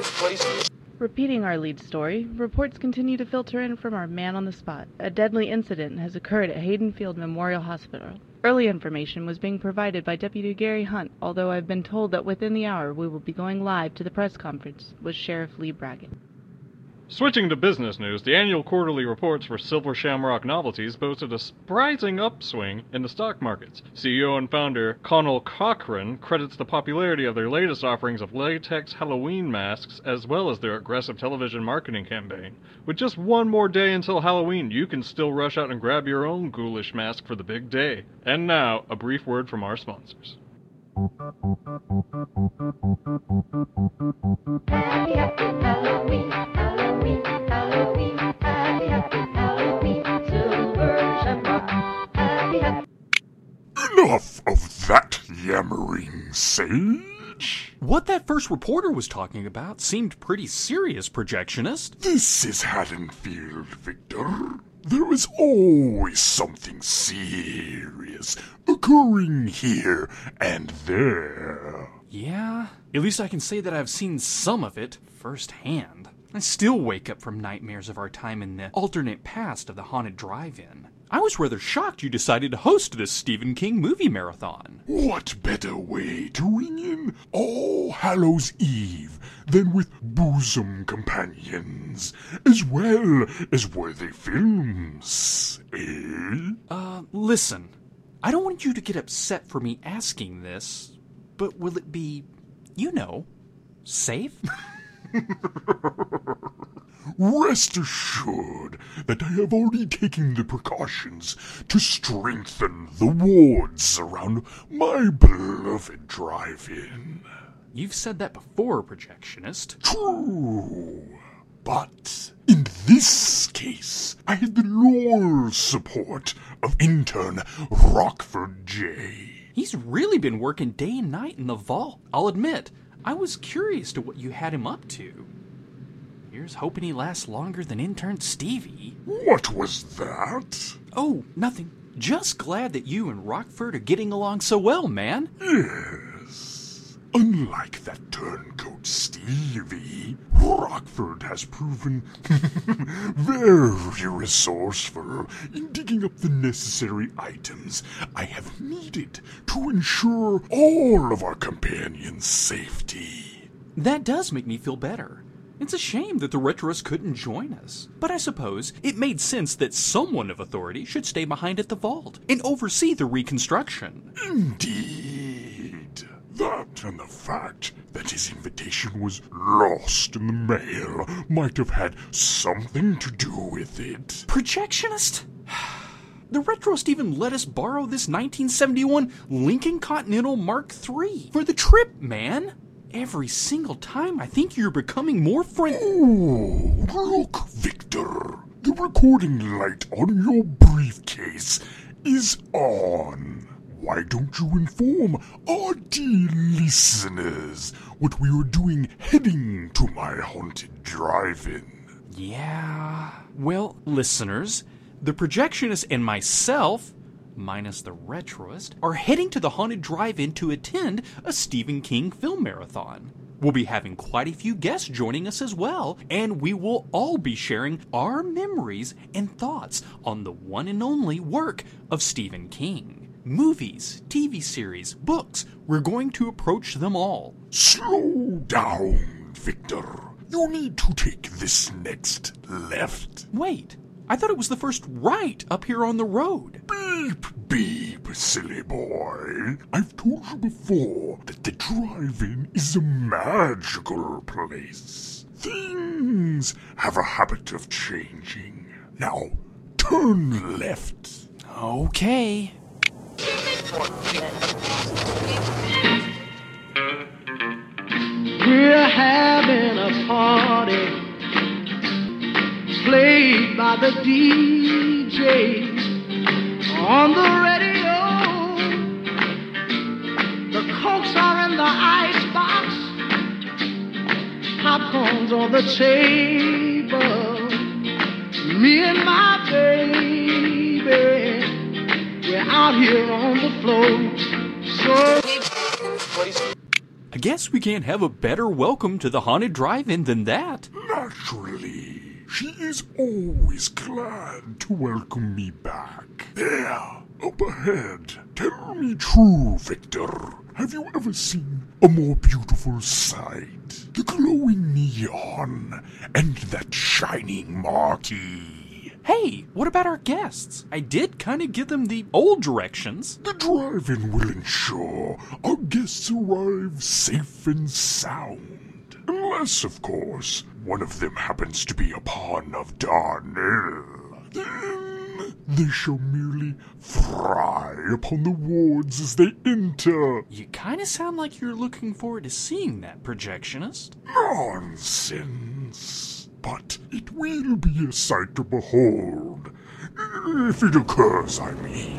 Repeating our lead story, reports continue to filter in from our man on the spot. A deadly incident has occurred at Haydenfield Memorial Hospital. Early information was being provided by Deputy Gary Hunt, although I've been told that within the hour we will be going live to the press conference with Sheriff Lee Brackett. Switching to business news, the annual quarterly reports for Silver Shamrock Novelties boasted a surprising upswing in the stock markets. CEO and founder Connell Cochran credits the popularity of their latest offerings of latex Halloween masks as well as their aggressive television marketing campaign. With just one more day until Halloween, you can still rush out and grab your own ghoulish mask for the big day. And now, a brief word from our sponsors. Happy, happy Halloween, Halloween, Halloween, happy, happy Halloween, Silver Shamrock, happy, happy. Enough of that yammering, Sage. What that first reporter was talking about seemed pretty serious, Projectionist. This is Haddonfield, Victor. There is always something serious occurring here and there. Yeah, at least I can say that I've seen some of it firsthand. I still wake up from nightmares of our time in the alternate past of the Haunted Drive-In. I was rather shocked you decided to host this Stephen King movie marathon. What better way to ring in All Hallows Eve than with bosom companions, as well as worthy films, eh? Listen, I don't want you to get upset for me asking this, but will it be, safe? Rest assured that I have already taken the precautions to strengthen the wards around my beloved drive-in. You've said that before, Projectionist. True, but in this case, I had the loyal support of intern Rockford J. He's really been working day and night in the vault, I'll admit. I was curious to what you had him up to. Here's hoping he lasts longer than intern Stevie. What was that? Oh, nothing. Just glad that you and Rockford are getting along so well, man. Yes. Unlike that turncoat Stevie, Rockford has proven very resourceful in digging up the necessary items I have needed to ensure all of our companions' safety. That does make me feel better. It's a shame that the Retros couldn't join us. But I suppose it made sense that someone of authority should stay behind at the vault and oversee the reconstruction. Indeed. That and the fact that his invitation was lost in the mail might have had something to do with it. Projectionist? The Retrost even let us borrow this 1971 Lincoln Continental Mark III for the trip, man. Every single time, I think you're becoming more Oh, look, Victor. The recording light on your briefcase is on. Why don't you inform our dear listeners what we are doing heading to my haunted drive-in? Yeah. Well, listeners, the Projectionist and myself, minus the Retroist, are heading to the Haunted Drive-In to attend a Stephen King film marathon. We'll be having quite a few guests joining us as well, and we will all be sharing our memories and thoughts on the one and only work of Stephen King. Movies, TV series, books, we're going to approach them all. Slow down, Victor. You need to take this next left. Wait, I thought it was the first right up here on the road. Beep, beep, silly boy. I've told you before that the drive-in is a magical place. Things have a habit of changing. Now, turn left. Okay. We're having a party played by the DJ on the radio. The Cokes are in the icebox, popcorn's on the table. Me and my baby, we're out here on the floor. So I guess we can't have a better welcome to the Haunted Drive-In than that. Naturally. She is always glad to welcome me back. There, up ahead. Tell me true, Victor. Have you ever seen a more beautiful sight? The glowing neon and that shining marquee. Hey, what about our guests? I did kind of give them the old directions. The drive-in will ensure our guests arrive safe and sound. Unless, of course, one of them happens to be a pawn of Darnell. Then they shall merely fry upon the wards as they enter. You kind of sound like you're looking forward to seeing that, projectionist. Nonsense. But it will be a sight to behold. If it occurs, I mean.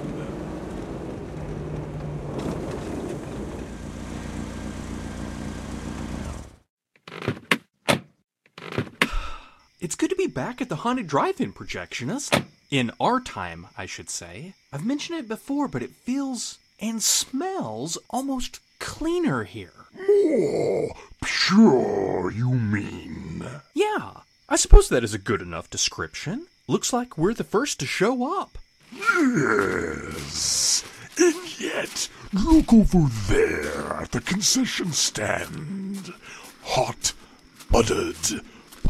It's good to be back at the Haunted Drive-In, projectionist. In our time, I should say. I've mentioned it before, but it feels and smells almost cleaner here. More pure, you mean? Yeah, I suppose that is a good enough description. Looks like we're the first to show up. Yes. And yet, look over there at the concession stand. Hot, buttered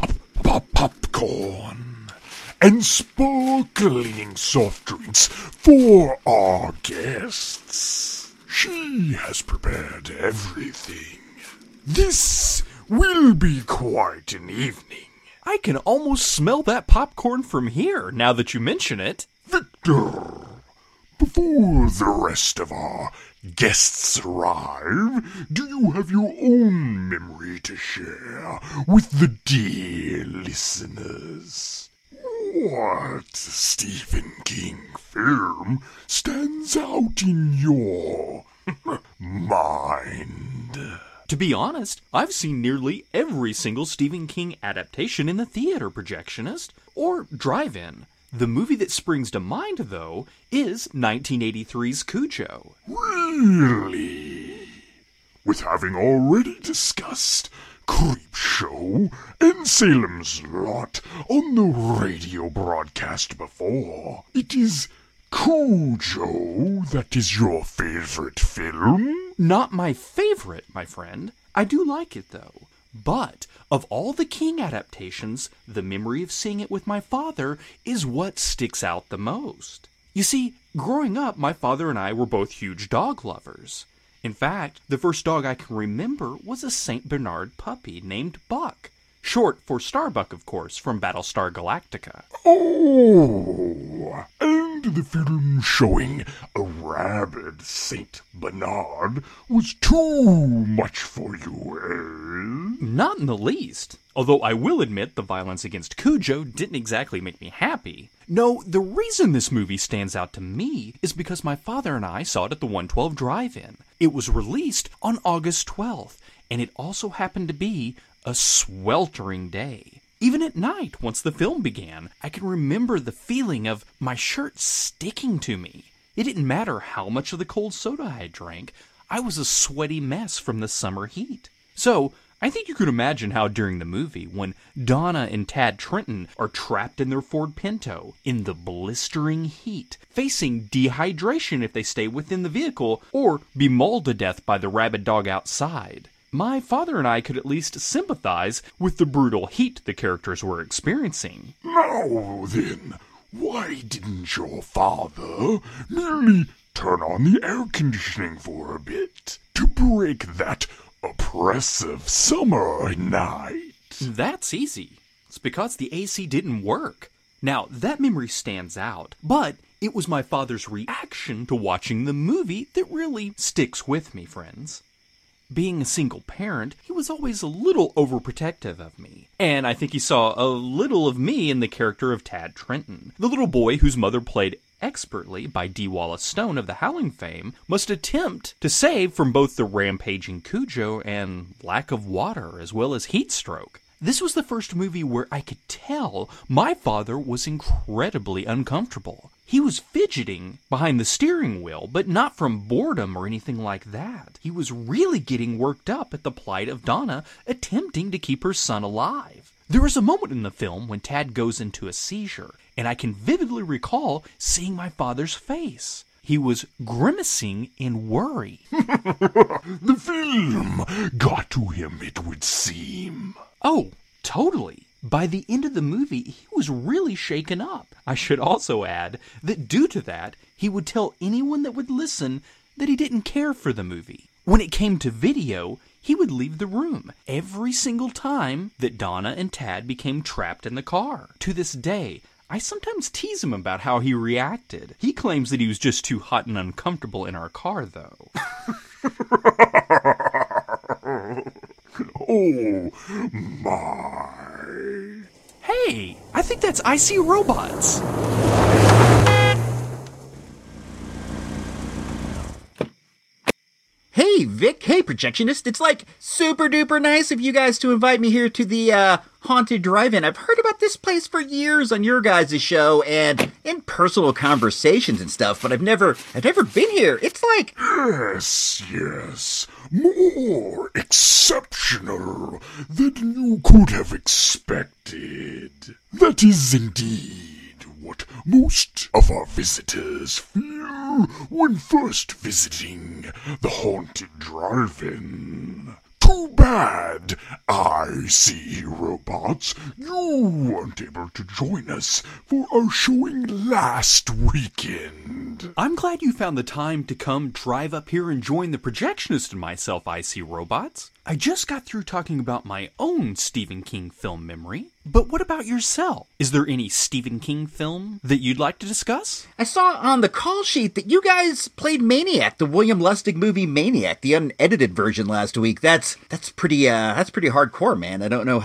popcorn and sparkling soft drinks for our guests. She has prepared everything. This will be quite an evening. I can almost smell that popcorn from here, now that you mention it. Victor, before the rest of our guests arrive, do you have your own memory to share with the dear listeners? What Stephen King film stands out in your mind? To be honest, I've seen nearly every single Stephen King adaptation in the theater, projectionist, or drive-in. The movie that springs to mind, though, is 1983's Cujo. Really? With having already discussed Creepshow and Salem's Lot on the radio broadcast before, it is Cujo that is your favorite film? Not my favorite, my friend. I do like it, though. But of all the King adaptations, the memory of seeing it with my father is what sticks out the most. You see, growing up, my father and I were both huge dog lovers. In fact, the first dog I can remember was a St. Bernard puppy named Buck. Short for Starbuck, of course, from Battlestar Galactica. Oh, and the film showing a rabid St. Bernard was too much for you, eh? Not in the least. Although I will admit the violence against Cujo didn't exactly make me happy. No, the reason this movie stands out to me is because my father and I saw it at the 112 Drive-In. It was released on August 12th, and it also happened to be a sweltering day. Even at night, once the film began, I can remember the feeling of my shirt sticking to me. It didn't matter how much of the cold soda I drank, I was a sweaty mess from the summer heat. So, I think you could imagine how during the movie, when Donna and Tad Trenton are trapped in their Ford Pinto in the blistering heat, facing dehydration if they stay within the vehicle, or be mauled to death by the rabid dog outside, my father and I could at least sympathize with the brutal heat the characters were experiencing. Now then, why didn't your father merely turn on the air conditioning for a bit to break that oppressive summer night? That's easy. It's because the AC didn't work. Now, that memory stands out, but it was my father's reaction to watching the movie that really sticks with me, friends. Being a single parent, he was always a little overprotective of me. And I think he saw a little of me in the character of Tad Trenton, the little boy whose mother, played expertly by D. Wallace Stone of the Howling fame, must attempt to save from both the rampaging Cujo and lack of water as well as heat stroke. This was the first movie where I could tell my father was incredibly uncomfortable. He was fidgeting behind the steering wheel, but not from boredom or anything like that. He was really getting worked up at the plight of Donna attempting to keep her son alive. There is a moment in the film when Tad goes into a seizure, and I can vividly recall seeing my father's face. He was grimacing in worry. The film got to him, it would seem. Oh, totally. By the end of the movie, he was really shaken up. I should also add that due to that, he would tell anyone that would listen that he didn't care for the movie. When it came to video, he would leave the room every single time that Donna and Tad became trapped in the car. To this day, I sometimes tease him about how he reacted. He claims that he was just too hot and uncomfortable in our car, though. Oh, my. Hey, I think that's I See Robots. Hey, Vic. Hey, Projectionist. It's like super duper nice of you guys to invite me here to the Haunted Drive-In. I've heard about this place for years on your guys' show and in personal conversations and stuff, but I've never been here. It's like... Yes. More exceptional than you could have expected. That is indeed what most of our visitors feel when first visiting the Haunted Drive-In. Too bad, I See Robots, you weren't able to join us for our showing last weekend. I'm glad you found the time to come drive up here and join the Projectionist and myself, I See Robots. I just got through talking about my own Stephen King film memory, but what about yourself? Is there any Stephen King film that you'd like to discuss? I saw on the call sheet that you guys played Maniac, the William Lustig movie Maniac, the unedited version last week. That's pretty hardcore, man. I don't know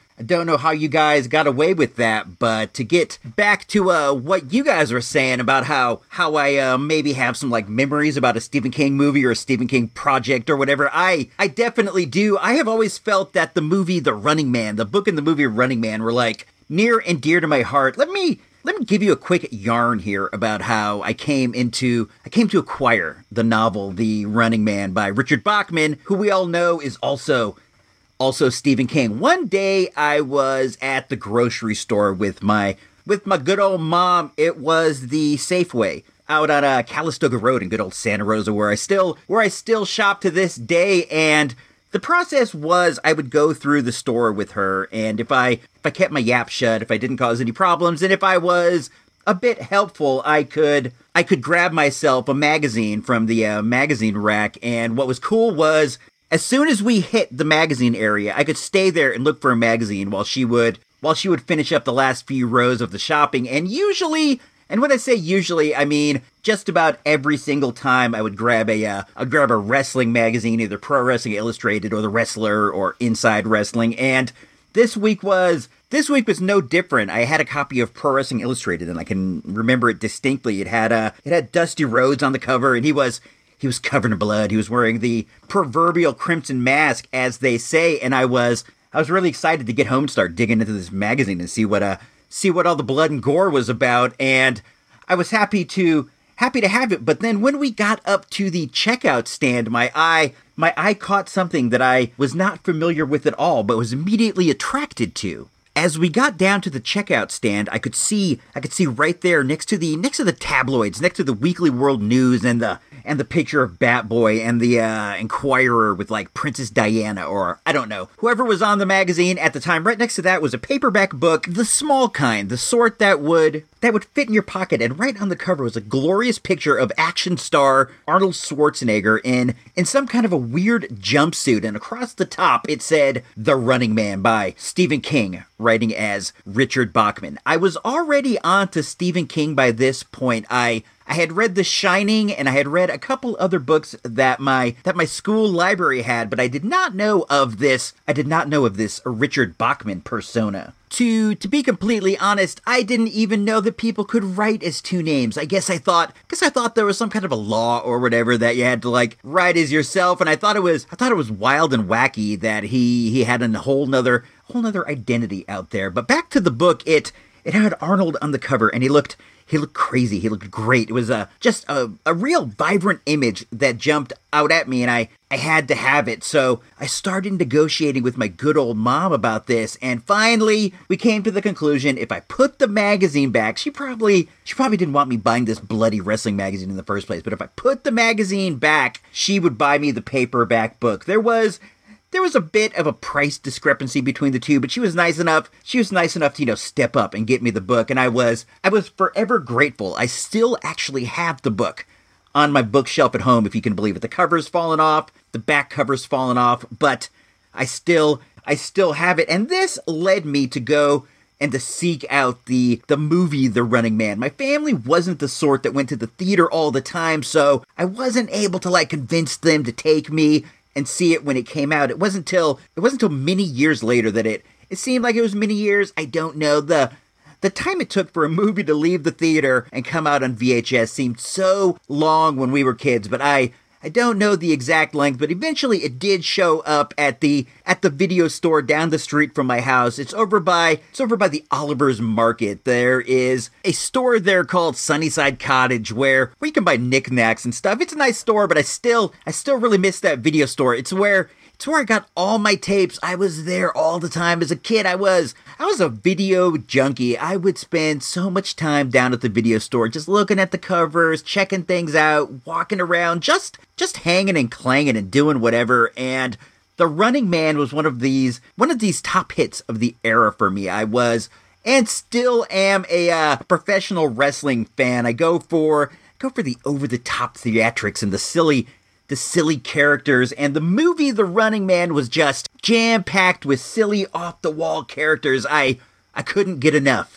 how you guys got away with that, but to get back to what you guys were saying about how I maybe have some like memories about a Stephen King movie or a Stephen King project or whatever, I definitely do. I have always felt that the movie The Running Man, the book and the movie Running Man were like near and dear to my heart. Let me give you a quick yarn here about how I came to acquire the novel The Running Man by Richard Bachman, who we all know is also Stephen King. One day I was at the grocery store with my good old mom. It was the Safeway out on Calistoga Road in good old Santa Rosa, where I still shop to this day. And the process was I would go through the store with her, and if I kept my yap shut, if I didn't cause any problems, and if I was a bit helpful, I could grab myself a magazine from the magazine rack. And what was cool was, as soon as we hit the magazine area, I could stay there and look for a magazine while she would finish up the last few rows of the shopping. And usually, and when I say usually, I mean just about every single time I would grab a wrestling magazine, either Pro Wrestling Illustrated or The Wrestler or Inside Wrestling. And this week was no different. I had a copy of Pro Wrestling Illustrated, and I can remember it distinctly. It had Dusty Rhodes on the cover, and he was covered in blood. He was wearing the proverbial crimson mask, as they say, and I was really excited to get home and start digging into this magazine and see what all the blood and gore was about. And I was happy to have it. But then when we got up to the checkout stand, my eye caught something that I was not familiar with at all, but was immediately attracted to. As we got down to the checkout stand, I could see right there next to the tabloids, next to the Weekly World News and the picture of Batboy and the Inquirer with like Princess Diana, or I don't know, whoever was on the magazine at the time. Right next to that was a paperback book, the small kind, the sort that would fit in your pocket. And right on the cover was a glorious picture of action star Arnold Schwarzenegger in some kind of a weird jumpsuit, and across the top it said The Running Man by Stephen King, writing as Richard Bachman. I was already on to Stephen King by this point. I I had read The Shining, and I had read a couple other books that my school library had, but I did not know of this. I did not know of this Richard Bachman persona. To be completely honest, I didn't even know that people could write as two names. I guess I thought there was some kind of a law or whatever that you had to like write as yourself, and I thought it was wild and wacky that he had a whole nother identity out there. But back to the book, it had Arnold on the cover, and he looked crazy. He looked great. It was just a real vibrant image that jumped out at me, and I had to have it. So I started negotiating with my good old mom about this, and finally we came to the conclusion if I put the magazine back, she probably didn't want me buying this bloody wrestling magazine in the first place, but if I put the magazine back, she would buy me the paperback book. There was a bit of a price discrepancy between the two, but she was nice enough to, step up and get me the book, and I was forever grateful. I still actually have the book on my bookshelf at home, if you can believe it. The cover's fallen off, the back cover's fallen off, but I still have it, and this led me to go and to seek out the movie The Running Man. My family wasn't the sort that went to the theater all the time, so I wasn't able to convince them to take me and see it when it came out. It wasn't until many years later that it seemed like it was many years. I don't know. The time it took for a movie to leave the theater and come out on VHS seemed so long when we were kids, but I don't know the exact length, but eventually it did show up at the video store down the street from my house. It's over by the Oliver's Market. There is a store there called Sunnyside Cottage where you can buy knickknacks and stuff. It's a nice store, but I still really miss that video store. It's where I got all my tapes. I was there all the time. As a kid, I was a video junkie. I would spend so much time down at the video store, just looking at the covers, checking things out, walking around, just hanging and clanging and doing whatever. And The Running Man was one of these top hits of the era for me. I was and still am a professional wrestling fan. I go for the over-the-top theatrics and the silly characters, and the movie The Running Man was just jam-packed with silly, off-the-wall characters. I couldn't get enough.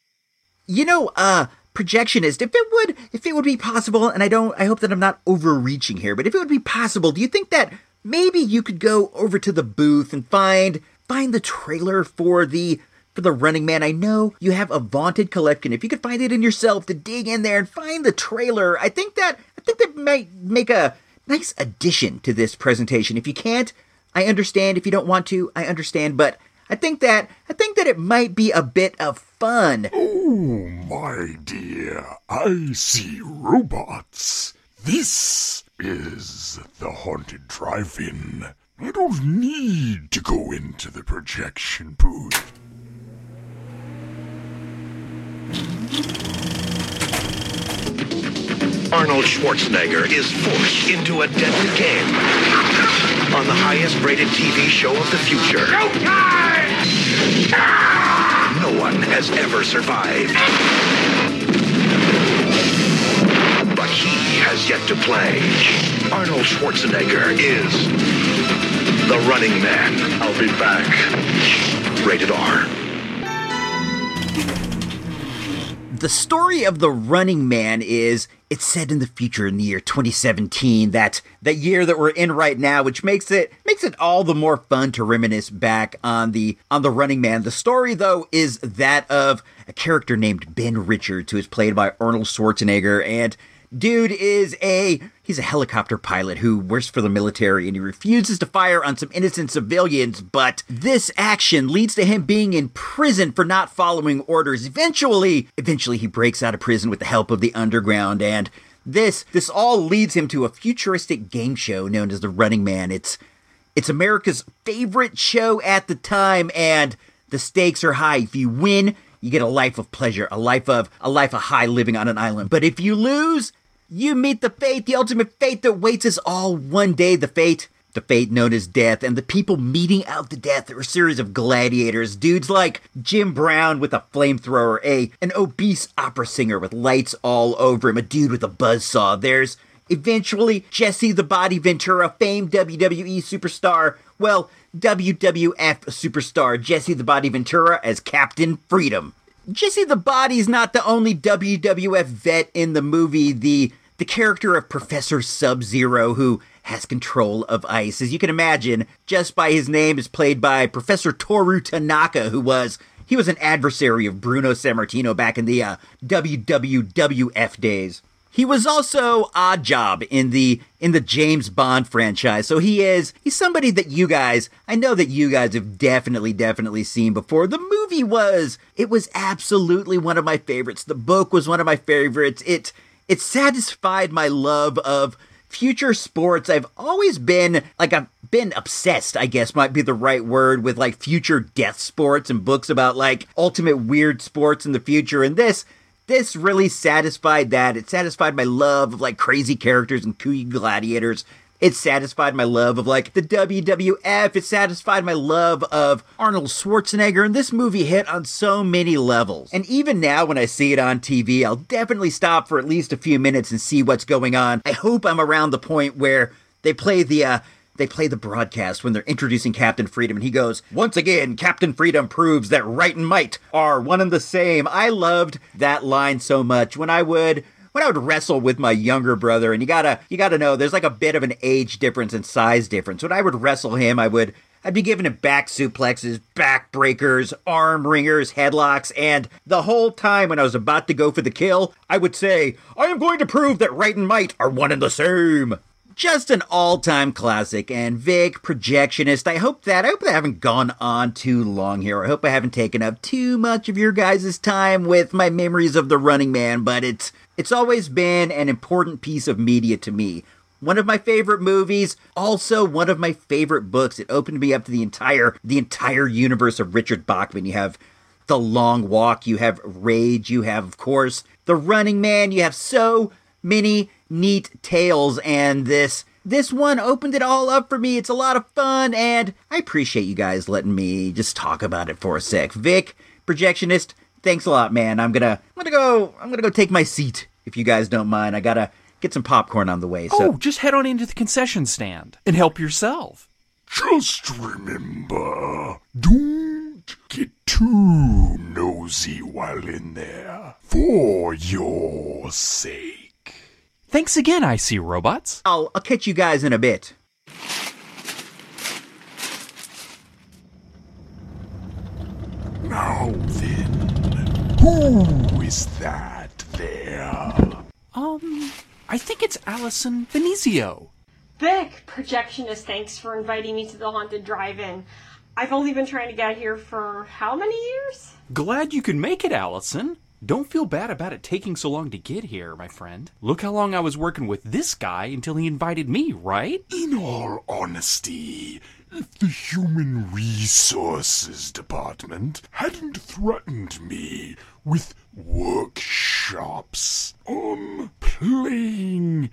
Projectionist, if it would be possible, and I hope that I'm not overreaching here, but if it would be possible, do you think that maybe you could go over to the booth and find the trailer for the Running Man? I know you have a vaunted collection. If you could find it in yourself to dig in there and find the trailer, I think that might make a nice addition to this presentation. If you can't, I understand. If you don't want to, I understand. But I think that it might be a bit of fun. Oh, my dear, I see robots. This is the Haunted Drive-In. I don't need to go into the projection booth. Arnold Schwarzenegger is forced into a deadly game on the highest-rated TV show of the future. No one has ever survived. But he has yet to play. Arnold Schwarzenegger is The Running Man. I'll be back. Rated R. The story of The Running Man is, it's set in the future in the year 2017, that year that we're in right now, which makes it all the more fun to reminisce back on the Running Man. The story, though, is that of a character named Ben Richards, who is played by Arnold Schwarzenegger, and dude he's a helicopter pilot who works for the military, and he refuses to fire on some innocent civilians, but this action leads to him being in prison for not following orders. Eventually he breaks out of prison with the help of the underground, and this all leads him to a futuristic game show known as The Running Man. It's America's favorite show at the time, and the stakes are high. If you win, you get a life of pleasure, a life of high living on an island. But if you lose, you meet the fate, the ultimate fate that waits us all one day, the fate known as death, and the people meeting out the death are a series of gladiators, dudes like Jim Brown with a flamethrower, an obese opera singer with lights all over him, a dude with a buzzsaw. There's eventually Jesse the Body Ventura, famed WWE superstar, WWF superstar Jesse the Body Ventura as Captain Freedom. Jesse the Body's not the only WWF vet in the movie. The character of Professor Sub-Zero, who has control of ice, as you can imagine, just by his name, is played by Professor Toru Tanaka, who was an adversary of Bruno Sammartino back in the WWF days. He was also Oddjob in the James Bond franchise, so he's somebody that I know that you guys have definitely seen before. The movie was absolutely one of my favorites. The book was one of my favorites. It satisfied my love of future sports. I've always been obsessed, I guess might be the right word, with like future death sports and books about like ultimate weird sports in the future, and this really satisfied that. It satisfied my love of like crazy characters and kooky gladiators. It satisfied my love of like the WWF. It satisfied my love of Arnold Schwarzenegger. And this movie hit on so many levels. And even now when I see it on TV, I'll definitely stop for at least a few minutes and see what's going on. I hope I'm around the point where they play the broadcast when they're introducing Captain Freedom, and he goes, "Once again, Captain Freedom proves that right and might are one and the same." I loved that line so much. When I would wrestle with my younger brother, and you gotta know, there's like a bit of an age difference and size difference. When I would wrestle him, I'd be giving him back suplexes, back breakers, arm ringers, headlocks, and the whole time when I was about to go for the kill, I would say, "I am going to prove that right and might are one and the same." Just an all-time classic. And Vic, Projectionist, I hope I haven't gone on too long here. I hope I haven't taken up too much of your guys' time with my memories of The Running Man, but it's always been an important piece of media to me. One of my favorite movies, also one of my favorite books. It opened me up to the entire universe of Richard Bachman. You have The Long Walk, you have Rage, you have, of course, The Running Man. You have so many neat tales, and this one opened it all up for me. It's a lot of fun, and I appreciate you guys letting me just talk about it for a sec. Vic, Projectionist, thanks a lot, man. I'm gonna go take my seat, if you guys don't mind. I gotta get some popcorn on the way. So. Oh, just head on into the concession stand and help yourself. Just remember, don't get too nosy while in there, for your sake. Thanks again, IC Robots. I'll catch you guys in a bit. Now then, who is that there? I think it's Allison Venezio. Vic, Projectionist, thanks for inviting me to the Haunted Drive-In. I've only been trying to get here for how many years? Glad you could make it, Allison. Don't feel bad about it taking so long to get here, my friend. Look how long I was working with this guy until he invited me, right? In all honesty, if the Human Resources Department hadn't threatened me with workshops on playing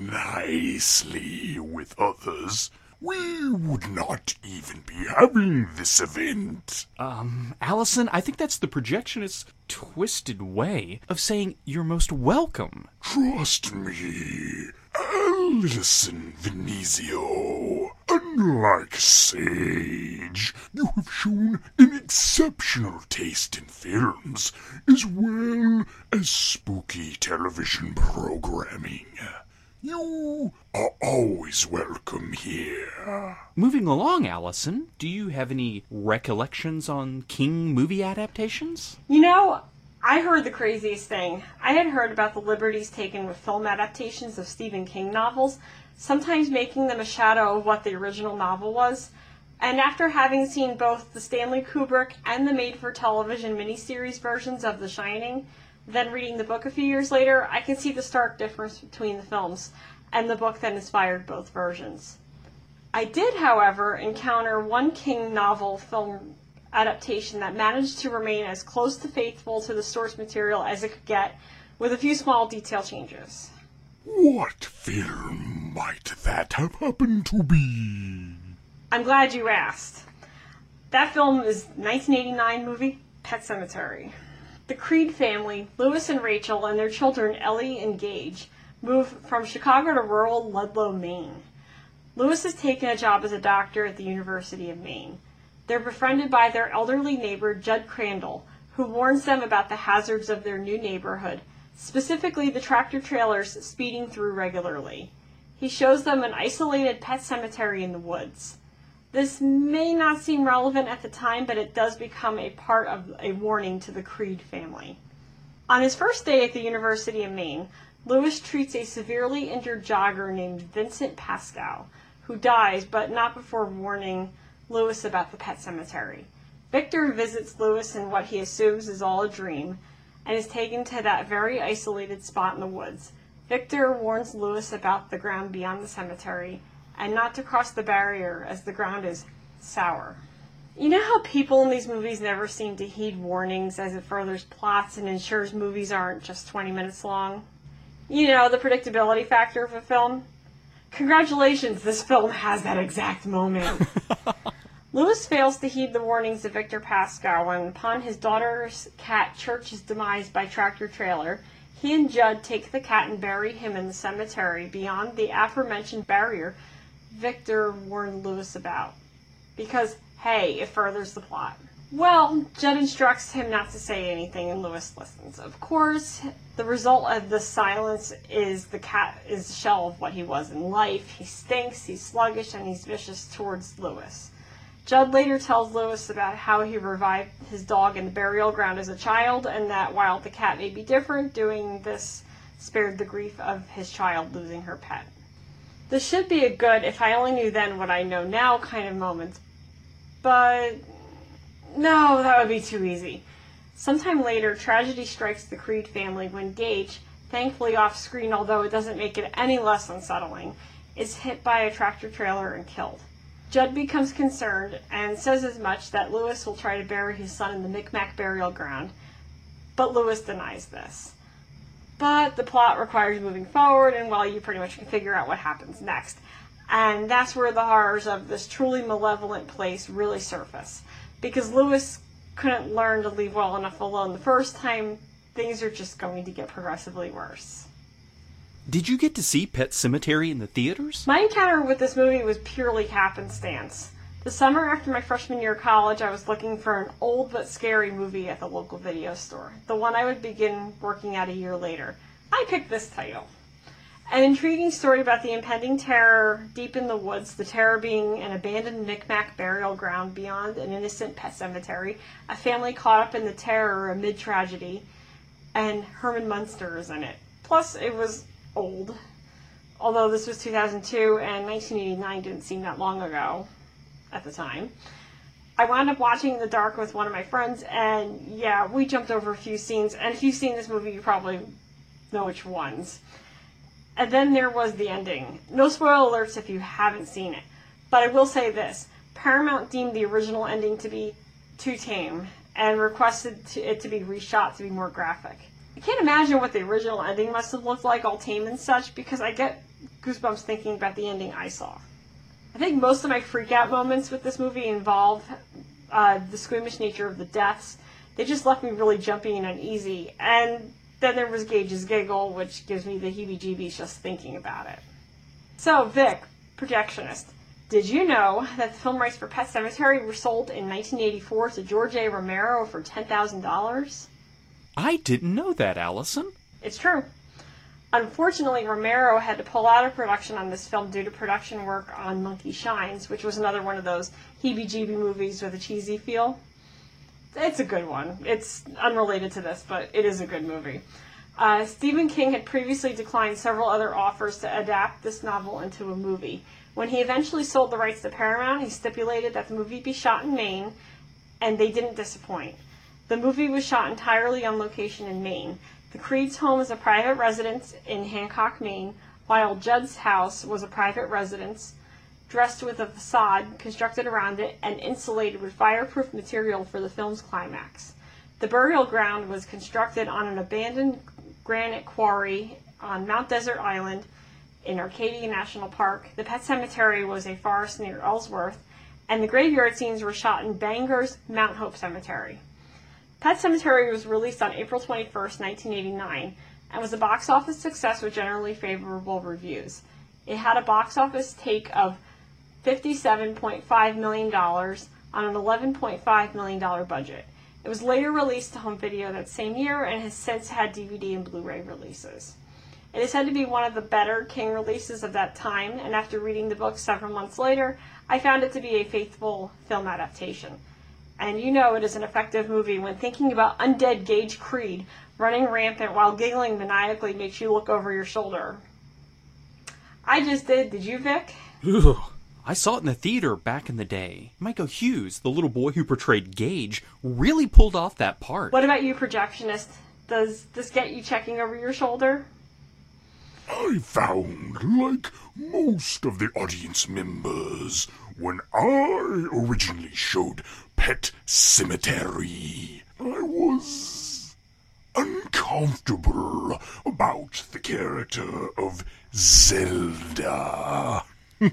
nicely with others, we would not even be having this event. Allison, I think that's the Projectionist's twisted way of saying you're most welcome. Trust me, Allison Venezio. Unlike Sage, you have shown an exceptional taste in films, as well as spooky television programming. You are always welcome here. Moving along, Allison, do you have any recollections on King movie adaptations? You know, I heard the craziest thing. I had heard about the liberties taken with film adaptations of Stephen King novels, sometimes making them a shadow of what the original novel was. And after having seen both the Stanley Kubrick and the made-for-television miniseries versions of The Shining, then reading the book a few years later, I can see the stark difference between the films and the book that inspired both versions. I did, however, encounter one King novel film adaptation that managed to remain as close to faithful to the source material as it could get, with a few small detail changes. What film might that have happened to be? I'm glad you asked. That film is 1989 movie Pet Sematary. The Creed family, Louis and Rachel, and their children Ellie and Gage, move from Chicago to rural Ludlow, Maine. Louis has taken a job as a doctor at the University of Maine. They're befriended by their elderly neighbor, Judd Crandall, who warns them about the hazards of their new neighborhood, specifically the tractor trailers speeding through regularly. He shows them an isolated pet cemetery in the woods. This may not seem relevant at the time, but it does become a part of a warning to the Creed family. On his first day at the University of Maine, Lewis treats a severely injured jogger named Vincent Pascal, who dies, but not before warning Lewis about the pet cemetery. Victor visits Lewis in what he assumes is all a dream, and is taken to that very isolated spot in the woods. Victor warns Lewis about the ground beyond the cemetery, and not to cross the barrier as the ground is sour. You know how people in these movies never seem to heed warnings as it furthers plots and ensures movies aren't just 20 minutes long? You know, the predictability factor of a film? Congratulations, this film has that exact moment. Lewis fails to heed the warnings of Victor Pascal when, upon his daughter's cat Church's demise by tractor trailer, he and Judd take the cat and bury him in the cemetery beyond the aforementioned barrier Victor warned Lewis about. Because, hey, it furthers the plot. Well, Judd instructs him not to say anything, and Lewis listens. Of course, the result of the silence is the cat is a shell of what he was in life. He stinks, he's sluggish, and he's vicious towards Lewis. Judd later tells Lewis about how he revived his dog in the burial ground as a child, and that while the cat may be different, doing this spared the grief of his child losing her pet. This should be a good, if I only knew then what I know now kind of moment, but no, that would be too easy. Sometime later, tragedy strikes the Creed family when Gage, thankfully off-screen although it doesn't make it any less unsettling, is hit by a tractor trailer and killed. Judd becomes concerned and says as much that Lewis will try to bury his son in the Micmac burial ground, but Lewis denies this. But the plot requires moving forward, and well, you pretty much can figure out what happens next. And that's where the horrors of this truly malevolent place really surface. Because Lewis couldn't learn to leave well enough alone the first time, things are just going to get progressively worse. Did you get to see Pet Sematary in the theaters? My encounter with this movie was purely happenstance. The summer after my freshman year of college, I was looking for an old but scary movie at the local video store, the one I would begin working at a year later. I picked this title. An intriguing story about the impending terror deep in the woods, the terror being an abandoned Micmac burial ground beyond an innocent pet cemetery, a family caught up in the terror amid tragedy, and Herman Munster is in it. Plus, it was old. Although this was 2002 and 1989 didn't seem that long ago at the time. I wound up watching in the dark with one of my friends, and yeah, we jumped over a few scenes, and if you've seen this movie, you probably know which ones. And then there was the ending. No spoiler alerts if you haven't seen it. But I will say this. Paramount deemed the original ending to be too tame and requested it to be reshot to be more graphic. I can't imagine what the original ending must have looked like, all tame and such, because I get goosebumps thinking about the ending I saw. I think most of my freak-out moments with this movie involve the squeamish nature of the deaths. They just left me really jumpy and uneasy, and then there was Gage's giggle, which gives me the heebie-jeebies just thinking about it. So, Vic, projectionist, did you know that the film rights for Pet Sematary were sold in 1984 to George A. Romero for $10,000? I didn't know that, Allison. It's true. Unfortunately, Romero had to pull out of production on this film due to production work on Monkey Shines, which was another one of those heebie-jeebie movies with a cheesy feel. It's a good one. It's unrelated to this, but it is a good movie. Stephen King had previously declined several other offers to adapt this novel into a movie. When he eventually sold the rights to Paramount, he stipulated that the movie be shot in Maine, and they didn't disappoint. The movie was shot entirely on location in Maine. The Creed's home is a private residence in Hancock, Maine, while Judd's house was a private residence dressed with a facade constructed around it and insulated with fireproof material for the film's climax. The burial ground was constructed on an abandoned granite quarry on Mount Desert Island in Arcadia National Park. The pet cemetery was a forest near Ellsworth, and the graveyard scenes were shot in Bangor's Mount Hope Cemetery. Pet Sematary was released on April 21st, 1989, and was a box office success with generally favorable reviews. It had a box office take of $57.5 million on an $11.5 million budget. It was later released to home video that same year and has since had DVD and Blu-ray releases. It is said to be one of the better King releases of that time, and after reading the book several months later, I found it to be a faithful film adaptation. And you know it is an effective movie when thinking about undead Gage Creed running rampant while giggling maniacally makes you look over your shoulder. I just did. Did you, Vic? Ugh. I saw it in the theater back in the day. Michael Hughes, the little boy who portrayed Gage, really pulled off that part. What about you, projectionist? Does this get you checking over your shoulder? I found, like most of the audience members, when I originally showed Pet Cemetery, I was uncomfortable about the character of Zelda. I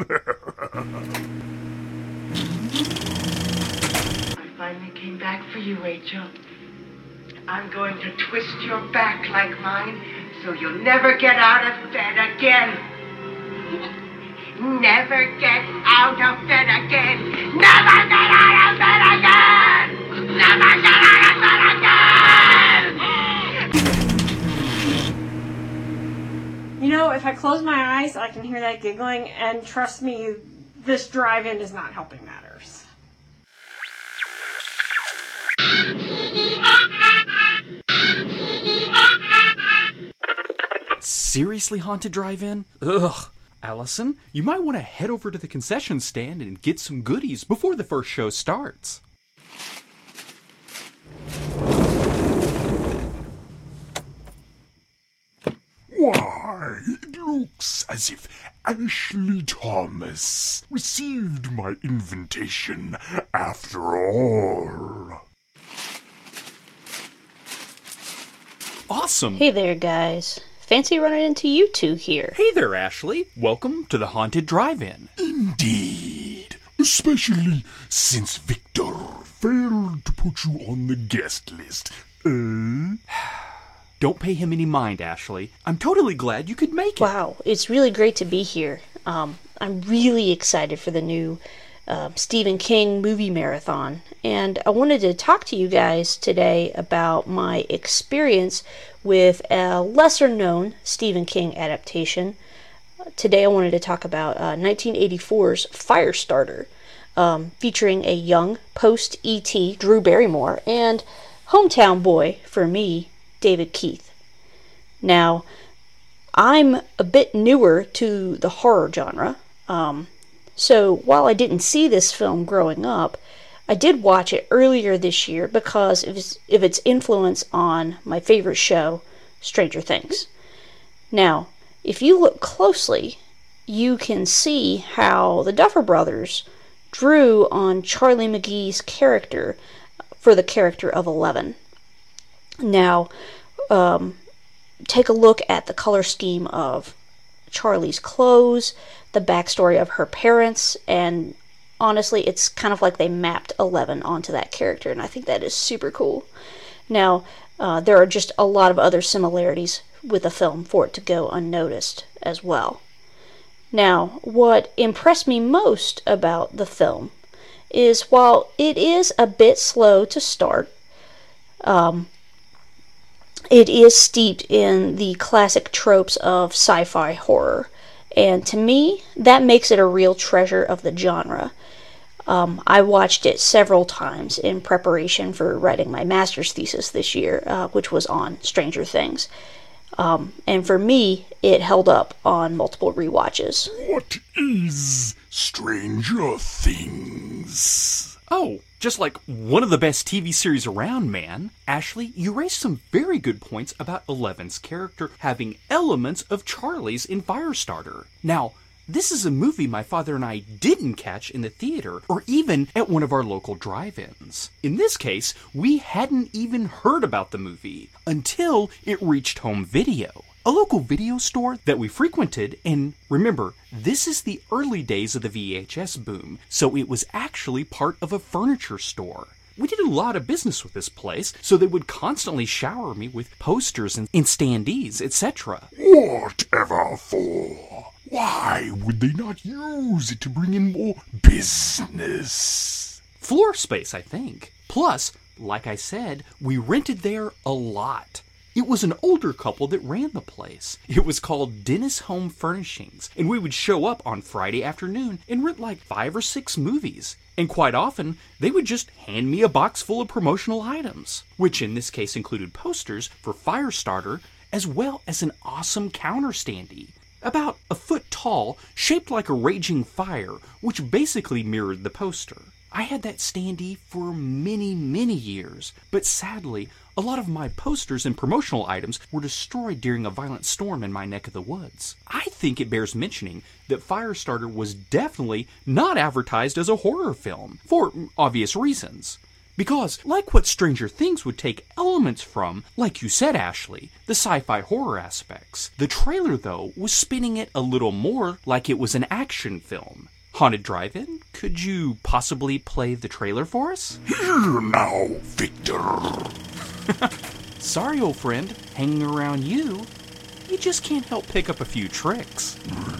finally came back for you, Rachel. I'm going to twist your back like mine so you'll never get out of bed again. Never get out of bed again. Never get out of bed again. Never get out of bed again. You know, if I close my eyes, I can hear that giggling, and trust me, this drive-in is not helping matters. Seriously, Haunted Drive-In? Ugh. Allison, you might want to head over to the concession stand and get some goodies before the first show starts. Why, it looks as if Ashley Thomas received my invitation after all. Awesome! Hey there, guys. Fancy running into you two here. Hey there, Ashley. Welcome to the Haunted Drive-In. Indeed. Especially since Victor failed to put you on the guest list. Don't pay him any mind, Ashley. I'm totally glad you could make it. Wow, it's really great to be here. I'm really excited for the new Stephen King movie marathon, and I wanted to talk to you guys today about my experience with a lesser-known Stephen King adaptation. Today I wanted to talk about 1984's Firestarter, featuring a young post-E.T. Drew Barrymore and hometown boy, for me, David Keith. Now, I'm a bit newer to the horror genre, so while I didn't see this film growing up, I did watch it earlier this year because of its influence on my favorite show, Stranger Things. Now, if you look closely, you can see how the Duffer Brothers drew on Charlie McGee's character for the character of Eleven. Now, take a look at the color scheme of Charlie's clothes, the backstory of her parents, and honestly, it's kind of like they mapped Eleven onto that character, and I think that is super cool. Now, there are just a lot of other similarities with the film for it to go unnoticed as well. Now, what impressed me most about the film is while it is a bit slow to start, it is steeped in the classic tropes of sci-fi horror, and to me, that makes it a real treasure of the genre. I watched it several times in preparation for writing my master's thesis this year, which was on Stranger Things. And for me, it held up on multiple rewatches. What is Stranger Things? Oh, just like one of the best TV series around, man. Ashley, you raised some very good points about Eleven's character having elements of Charlie's in Firestarter. Now, this is a movie my father and I didn't catch in the theater or even at one of our local drive-ins. In this case, we hadn't even heard about the movie until it reached home video, a local video store that we frequented. And remember, this is the early days of the VHS boom, so it was actually part of a furniture store. We did a lot of business with this place, so they would constantly shower me with posters and standees, etc. Whatever for? Why would they not use it to bring in more business? Floor space, I think. Plus, like I said, we rented there a lot. It was an older couple that ran the place. It was called Dennis Home Furnishings, and we would show up on Friday afternoon and rent like 5 or 6 movies. And quite often, they would just hand me a box full of promotional items, which in this case included posters for Firestarter, as well as an awesome counter standee. About a foot tall, shaped like a raging fire, which basically mirrored the poster. I had that standee for many, many years, but sadly, a lot of my posters and promotional items were destroyed during a violent storm in my neck of the woods. I think it bears mentioning that Firestarter was definitely not advertised as a horror film, for obvious reasons. Because, like what Stranger Things would take elements from, like you said, Ashley, the sci-fi horror aspects, the trailer, though, was spinning it a little more like it was an action film. Haunted Drive-In, could you possibly play the trailer for us? Here now, Victor. Sorry, old friend, hanging around you just can't help pick up a few tricks.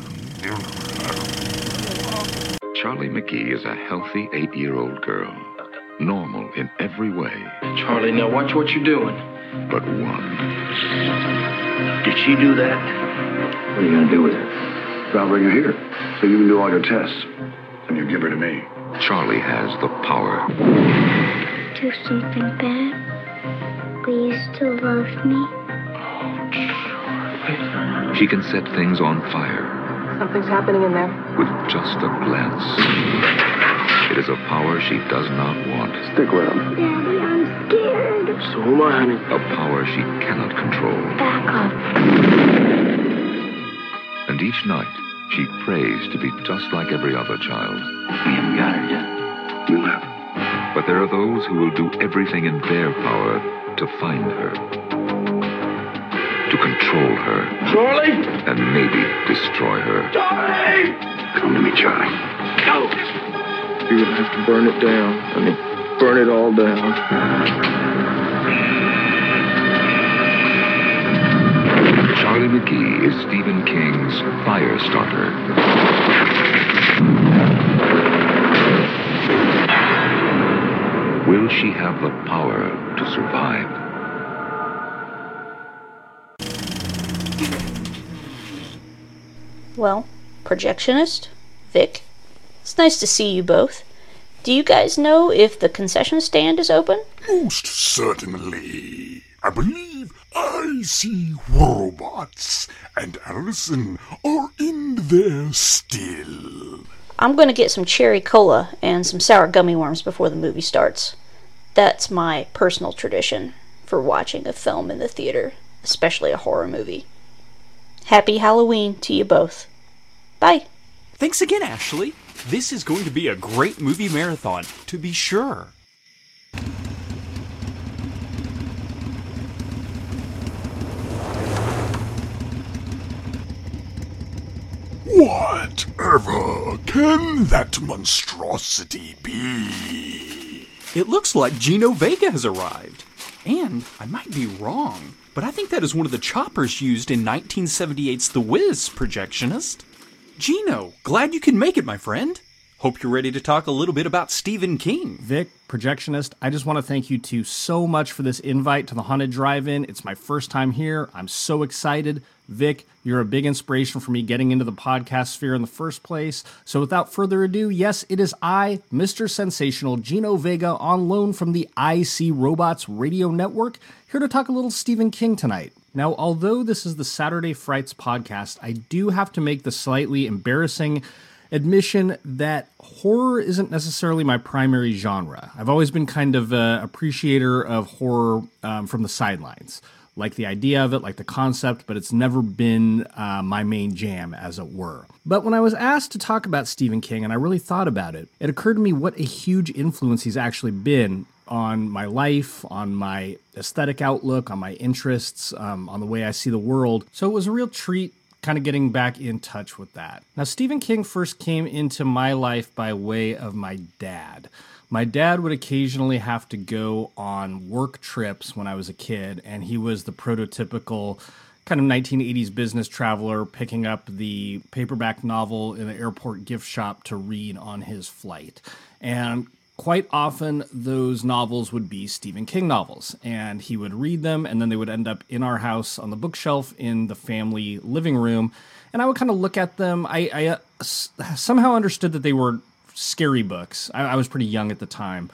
Charlie McGee is a healthy 8-year-old girl. Normal in every way. Charlie, now watch what you're doing. But one. Did she do that? What are you going to do with her? I'll bring her here, so you can do all your tests. And you give her to me. Charlie has the power. Do something bad? Will you still love me? Oh, Charlie. She can set things on fire. Something's happening in there. With just a glance. It is a power she does not want. Stick with him. Daddy, I'm scared. So am I, honey. A power she cannot control. Back up. And each night, she prays to be just like every other child. We haven't got her yet. We'll have her. But there are those who will do everything in their power to find her. To control her. Charlie! And maybe destroy her. Charlie! Come to me, Charlie. Go! You're gonna have to burn it down. I mean, burn it all down. Charlie McGee is Stephen King's Firestarter. Will she have the power to survive? Well, projectionist, Vic, it's nice to see you both. Do you guys know if the concession stand is open? Most certainly. I believe I see robots, and Allison are in there still. I'm going to get some cherry cola and some sour gummy worms before the movie starts. That's my personal tradition for watching a film in the theater, especially a horror movie. Happy Halloween to you both. Bye. Thanks again, Ashley. This is going to be a great movie marathon, to be sure. Whatever can that monstrosity be? It looks like Gino Vega has arrived. And I might be wrong, but I think that is one of the choppers used in 1978's The Wiz, projectionist. Gino, glad you can make it, my friend. Hope you're ready to talk a little bit about Stephen King. Vic, projectionist, I just want to thank you two so much for this invite to the Haunted Drive-In. It's my first time here. I'm so excited. Vic, you're a big inspiration for me getting into the podcast sphere in the first place. So without further ado, yes, it is I, Mr. Sensational, Gino Vega, on loan from the I See Robots radio network, here to talk a little Stephen King tonight. Now, although this is the Saturday Frights podcast, I do have to make the slightly embarrassing admission that horror isn't necessarily my primary genre. I've always been kind of an appreciator of horror from the sidelines. Like the idea of it, like the concept, but it's never been my main jam, as it were. But when I was asked to talk about Stephen King, and I really thought about it, it occurred to me what a huge influence he's actually been on my life, on my aesthetic outlook, on my interests, on the way I see the world. So it was a real treat kind of getting back in touch with that. Now, Stephen King first came into my life by way of my dad. My dad would occasionally have to go on work trips when I was a kid, and he was the prototypical kind of 1980s business traveler picking up the paperback novel in the airport gift shop to read on his flight. And quite often those novels would be Stephen King novels, and he would read them, and then they would end up in our house on the bookshelf in the family living room, and I would kind of look at them. I somehow understood that they were scary books. I was pretty young at the time,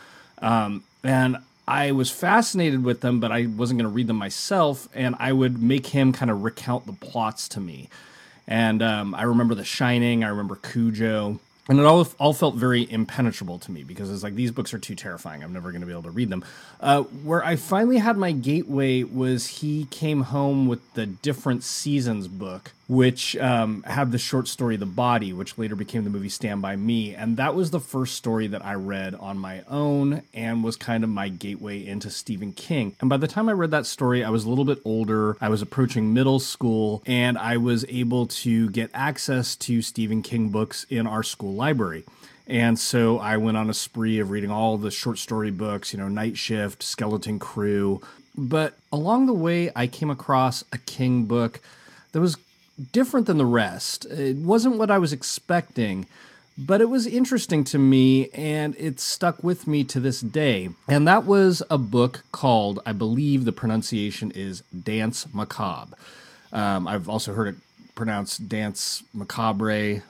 and I was fascinated with them, but I wasn't going to read them myself, and I would make him kind of recount the plots to me. And I remember The Shining, I remember Cujo, and it all felt very impenetrable to me because it's like, these books are too terrifying. I'm never going to be able to read them. Where I finally had my gateway was he came home with the Different Seasons book, which had the short story The Body, which later became the movie Stand By Me. And that was the first story that I read on my own and was kind of my gateway into Stephen King. And by the time I read that story, I was a little bit older. I was approaching middle school, and I was able to get access to Stephen King books in our school library. And so I went on a spree of reading all the short story books, Night Shift, Skeleton Crew. But along the way, I came across a King book that was different than the rest. It wasn't what I was expecting, but it was interesting to me, and it stuck with me to this day. And that was a book called, I believe the pronunciation is Danse Macabre. I've also heard it pronounced Danse Macabre.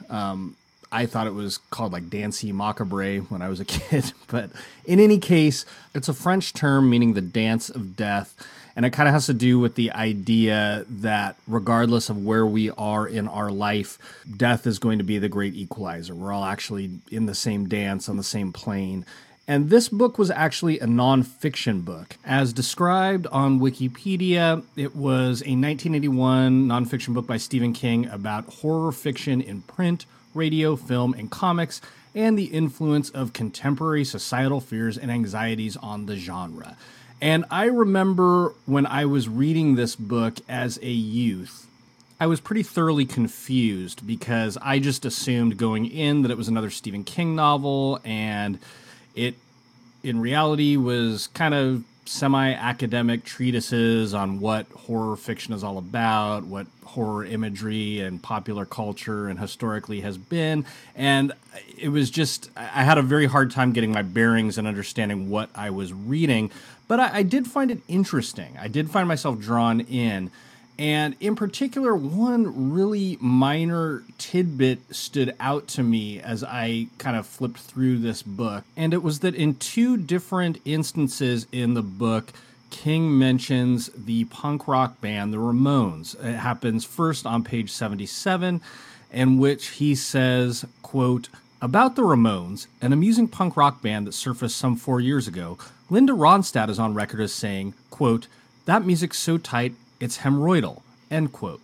I thought it was called like Dancy Macabre when I was a kid. But in any case, it's a French term meaning the dance of death. And it kind of has to do with the idea that regardless of where we are in our life, death is going to be the great equalizer. We're all actually in the same dance on the same plane. And this book was actually a nonfiction book. As described on Wikipedia, it was a 1981 nonfiction book by Stephen King about horror fiction in print, radio, film, and comics, and the influence of contemporary societal fears and anxieties on the genre. And I remember when I was reading this book as a youth, I was pretty thoroughly confused because I just assumed going in that it was another Stephen King novel, and it, in reality, was kind of semi-academic treatises on what horror fiction is all about, what horror imagery and popular culture and historically has been. And it was just, I had a very hard time getting my bearings and understanding what I was reading. But I did find it interesting. I did find myself drawn in. And in particular, one really minor tidbit stood out to me as I kind of flipped through this book. And it was that in two different instances in the book, King mentions the punk rock band, the Ramones. It happens first on page 77, in which he says, quote, "About the Ramones, an amusing punk rock band that surfaced some 4 years ago, Linda Ronstadt is on record as saying, quote, 'That music's so tight, it's hemorrhoidal,' end quote."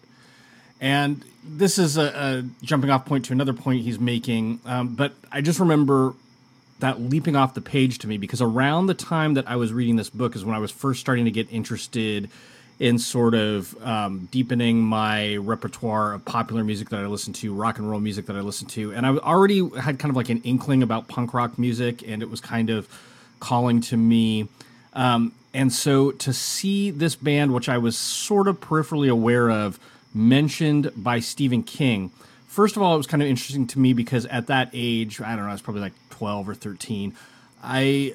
And this is a jumping off point to another point he's making, but I just remember that leaping off the page to me because around the time that I was reading this book is when I was first starting to get interested in sort of deepening my repertoire of popular music that I listened to, rock and roll music that I listened to. And I already had kind of like an inkling about punk rock music, and it was kind of calling to me. And so to see this band, which I was sort of peripherally aware of, mentioned by Stephen King, first of all, it was kind of interesting to me because at that age, I don't know, I was probably like 12 or 13, I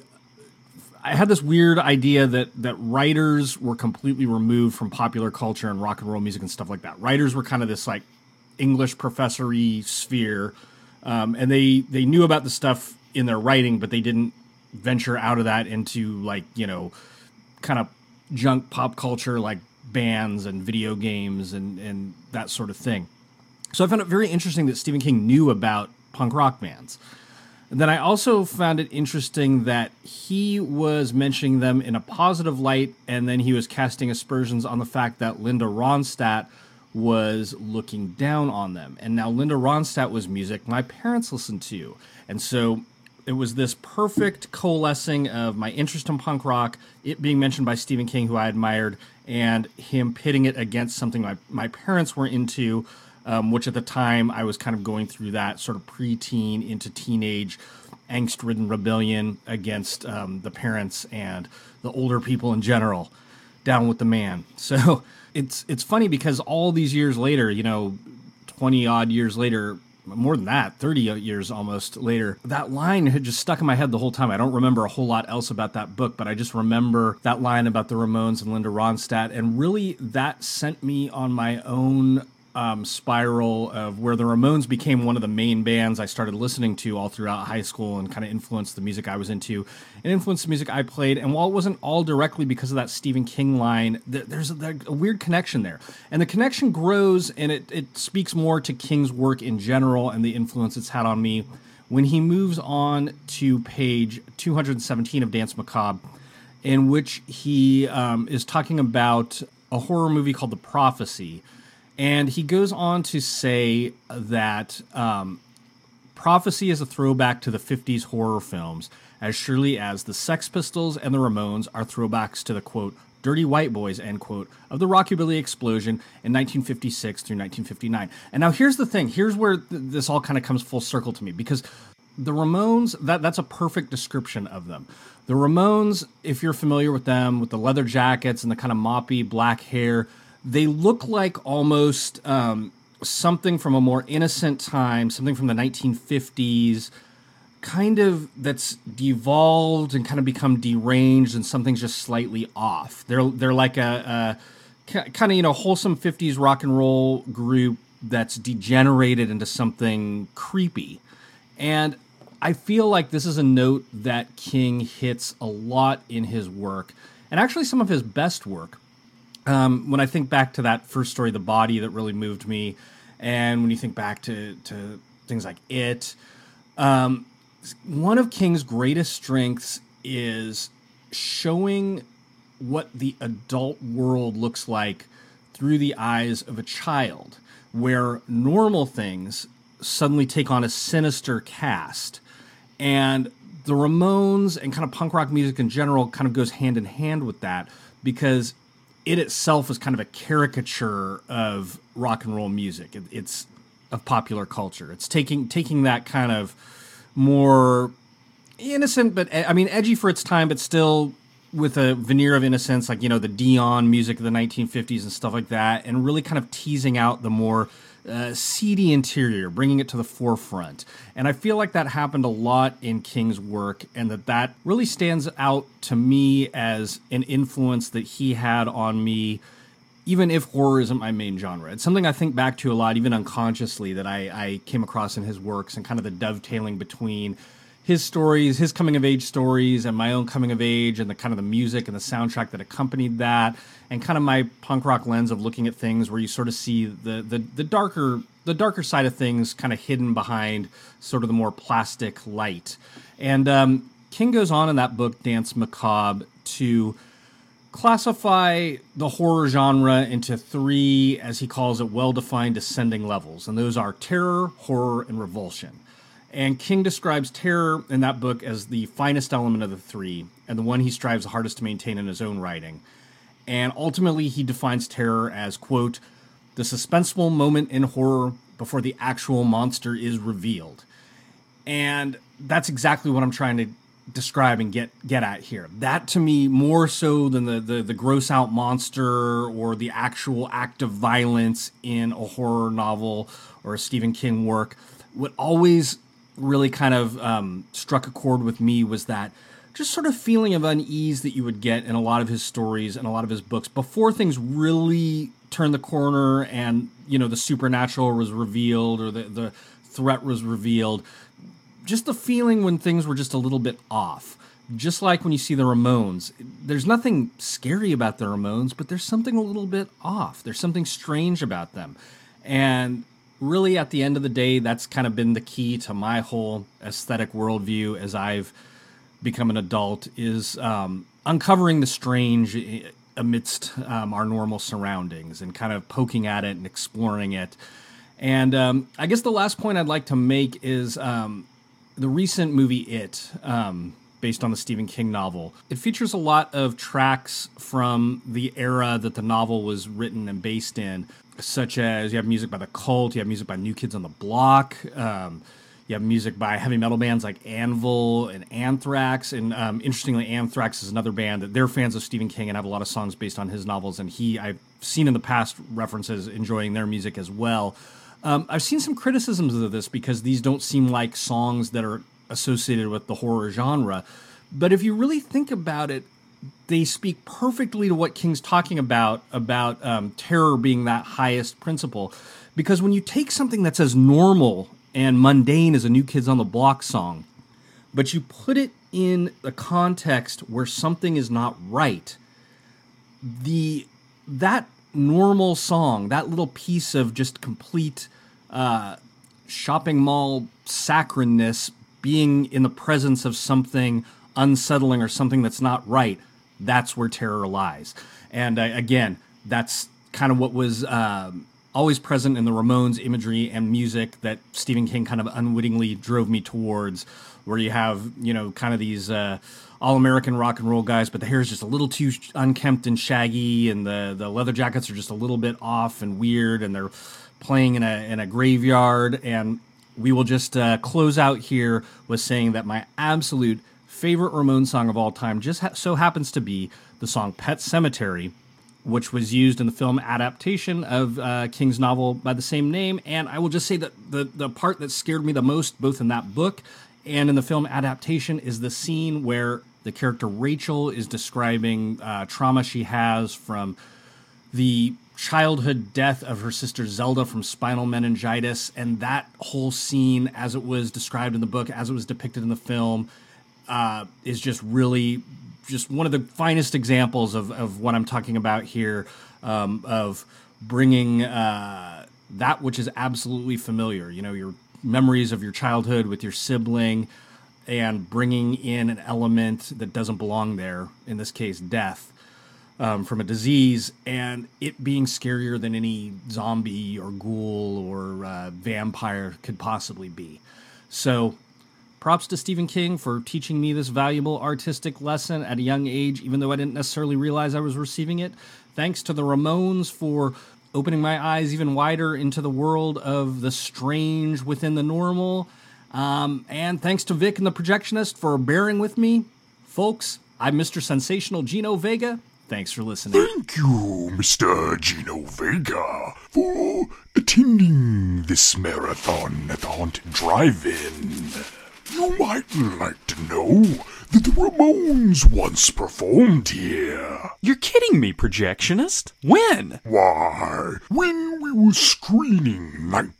had this weird idea that writers were completely removed from popular culture and rock and roll music and stuff like that. Writers were kind of this like English professor-y sphere, and they knew about the stuff in their writing, but they didn't venture out of that into like, kind of junk pop culture like bands and video games and that sort of thing. So I found it very interesting that Stephen King knew about punk rock bands. And then I also found it interesting that he was mentioning them in a positive light, and then he was casting aspersions on the fact that Linda Ronstadt was looking down on them. And now Linda Ronstadt was music my parents listened to. And so it was this perfect coalescing of my interest in punk rock, it being mentioned by Stephen King, who I admired, and him pitting it against something my parents were into, which at the time I was kind of going through that sort of preteen into teenage angst-ridden rebellion against the parents and the older people in general, down with the man. So it's funny because all these years later, 20 odd years later, more than that, 30 years almost later, that line had just stuck in my head the whole time. I don't remember a whole lot else about that book, but I just remember that line about the Ramones and Linda Ronstadt, and really that sent me on my own spiral of where the Ramones became one of the main bands I started listening to all throughout high school and kind of influenced the music I was into and influenced the music I played. And while it wasn't all directly because of that Stephen King line, there's a weird connection there. And the connection grows, and it speaks more to King's work in general and the influence it's had on me when he moves on to page 217 of Danse Macabre, in which he is talking about a horror movie called The Prophecy. And he goes on to say that Prophecy is a throwback to the 50s horror films, as surely as the Sex Pistols and the Ramones are throwbacks to the, quote, dirty white boys, end quote, of the rockabilly explosion in 1956 through 1959. And now here's the thing. Here's where this all kind of comes full circle to me, because the Ramones, that's a perfect description of them. The Ramones, if you're familiar with them, with the leather jackets and the kind of moppy black hair, they look like almost something from a more innocent time, something from the 1950s, kind of that's devolved and kind of become deranged, and something's just slightly off. They're like a kind of, wholesome 50s rock and roll group that's degenerated into something creepy. And I feel like this is a note that King hits a lot in his work, and actually some of his best work. When I think back to that first story, The Body, that really moved me, and when you think back to things like It, one of King's greatest strengths is showing what the adult world looks like through the eyes of a child, where normal things suddenly take on a sinister cast. And the Ramones and kind of punk rock music in general kind of goes hand in hand with that, because it itself is kind of a caricature of rock and roll music. It's of popular culture. It's taking that kind of more innocent, but edgy for its time, but still with a veneer of innocence, like, the Dion music of the 1950s and stuff like that, and really kind of teasing out the more seedy interior, bringing it to the forefront. And I feel like that happened a lot in King's work, and that really stands out to me as an influence that he had on me, even if horror isn't my main genre. It's something I think back to a lot, even unconsciously, that I came across in his works, and kind of the dovetailing between his stories, his coming-of-age stories, and my own coming-of-age, and the kind of the music and the soundtrack that accompanied that, and kind of my punk rock lens of looking at things where you sort of see the darker side of things kind of hidden behind sort of the more plastic light. And King goes on in that book, Danse Macabre, to classify the horror genre into three, as he calls it, well-defined ascending levels, and those are terror, horror, and revulsion. And King describes terror in that book as the finest element of the three, and the one he strives the hardest to maintain in his own writing. And ultimately, he defines terror as, quote, the suspenseful moment in horror before the actual monster is revealed. And that's exactly what I'm trying to describe and get at here. That, to me, more so than the gross-out monster or the actual act of violence in a horror novel or a Stephen King work, what always really kind of struck a chord with me was that just sort of feeling of unease that you would get in a lot of his stories and a lot of his books before things really turned the corner and, the supernatural was revealed or the threat was revealed. Just the feeling when things were just a little bit off. Just like when you see the Ramones. There's nothing scary about the Ramones, but there's something a little bit off. There's something strange about them. And really, at the end of the day, that's kind of been the key to my whole aesthetic worldview as I've become an adult, is uncovering the strange amidst our normal surroundings and kind of poking at it and exploring it. And I guess the last point I'd like to make is the recent movie It, based on the Stephen King novel. It features a lot of tracks from the era that the novel was written and based in, such as you have music by The Cult, you have music by New Kids on the Block, you have music by heavy metal bands like Anvil and Anthrax. And interestingly, Anthrax is another band that they're fans of Stephen King and have a lot of songs based on his novels. And I've seen in the past references enjoying their music as well. I've seen some criticisms of this because these don't seem like songs that are associated with the horror genre. But if you really think about it, they speak perfectly to what King's talking about terror being that highest principle. Because when you take something that's as normal and mundane as a New Kids on the Block song, but you put it in a context where something is not right, that normal song, that little piece of just complete shopping mall saccharineness being in the presence of something unsettling or something that's not right, that's where terror lies. And again, that's kind of what was always present in the Ramones imagery and music that Stephen King kind of unwittingly drove me towards, where you have, kind of these all-American rock and roll guys, but the hair is just a little too unkempt and shaggy, and the leather jackets are just a little bit off and weird, and they're playing in a graveyard. And we will just close out here with saying that my absolute favorite Ramones song of all time just so happens to be the song Pet Sematary, which was used in the film adaptation of King's novel by the same name. And I will just say that the part that scared me the most, both in that book and in the film adaptation, is the scene where the character Rachel is describing trauma she has from the childhood death of her sister Zelda from spinal meningitis. And that whole scene, as it was described in the book, as it was depicted in the film, is just really just one of the finest examples of what I'm talking about here, of bringing that which is absolutely familiar, your memories of your childhood with your sibling, and bringing in an element that doesn't belong there, in this case death, from a disease, and it being scarier than any zombie or ghoul or vampire could possibly be. So props to Stephen King for teaching me this valuable artistic lesson at a young age, even though I didn't necessarily realize I was receiving it. Thanks to the Ramones for opening my eyes even wider into the world of the strange within the normal. And thanks to Vic and the Projectionist for bearing with me. Folks, I'm Mr. Sensational Gino Vega. Thanks for listening. Thank you, Mr. Gino Vega, for attending this marathon at the Haunted Drive-In. You might like to know that the Ramones once performed here. You're kidding me, Projectionist. When? Why, when we were screening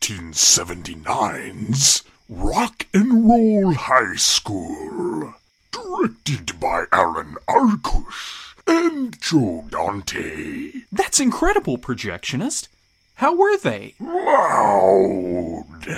1979's Rock and Roll High School, directed by Alan Arkush and Joe Dante. That's incredible, Projectionist. How were they? Loud.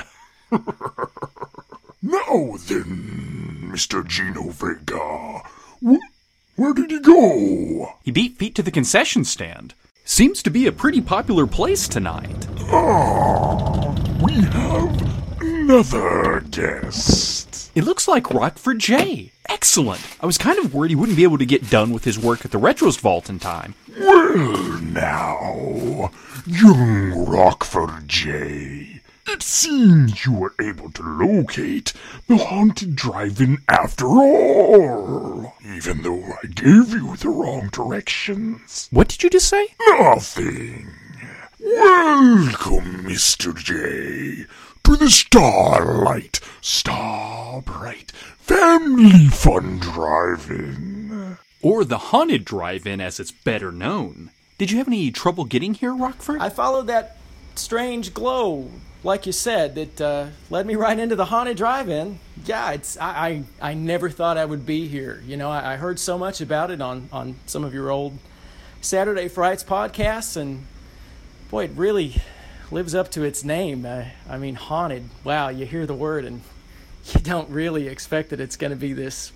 Now then, Mr. Gino Vega, where did he go? He beat feet to the concession stand. Seems to be a pretty popular place tonight. We have another guest. It looks like Rockford J. Excellent. I was kind of worried he wouldn't be able to get done with his work at the Retros Vault in time. Well now, young Rockford J., it seems you were able to locate the Haunted Drive-In after all, even though I gave you the wrong directions. What did you just say? Nothing. Welcome, Mr. J, to the Starbright Family Fun Drive-In. Or the Haunted Drive-In, as it's better known. Did you have any trouble getting here, Rockford? I followed that strange glow, like you said, that led me right into the Haunted Drive-In. Yeah, I never thought I would be here. I heard so much about it on some of your old Saturday Frights podcasts, and boy, it really lives up to its name. I mean, haunted. Wow, you hear the word and you don't really expect that it's going to be this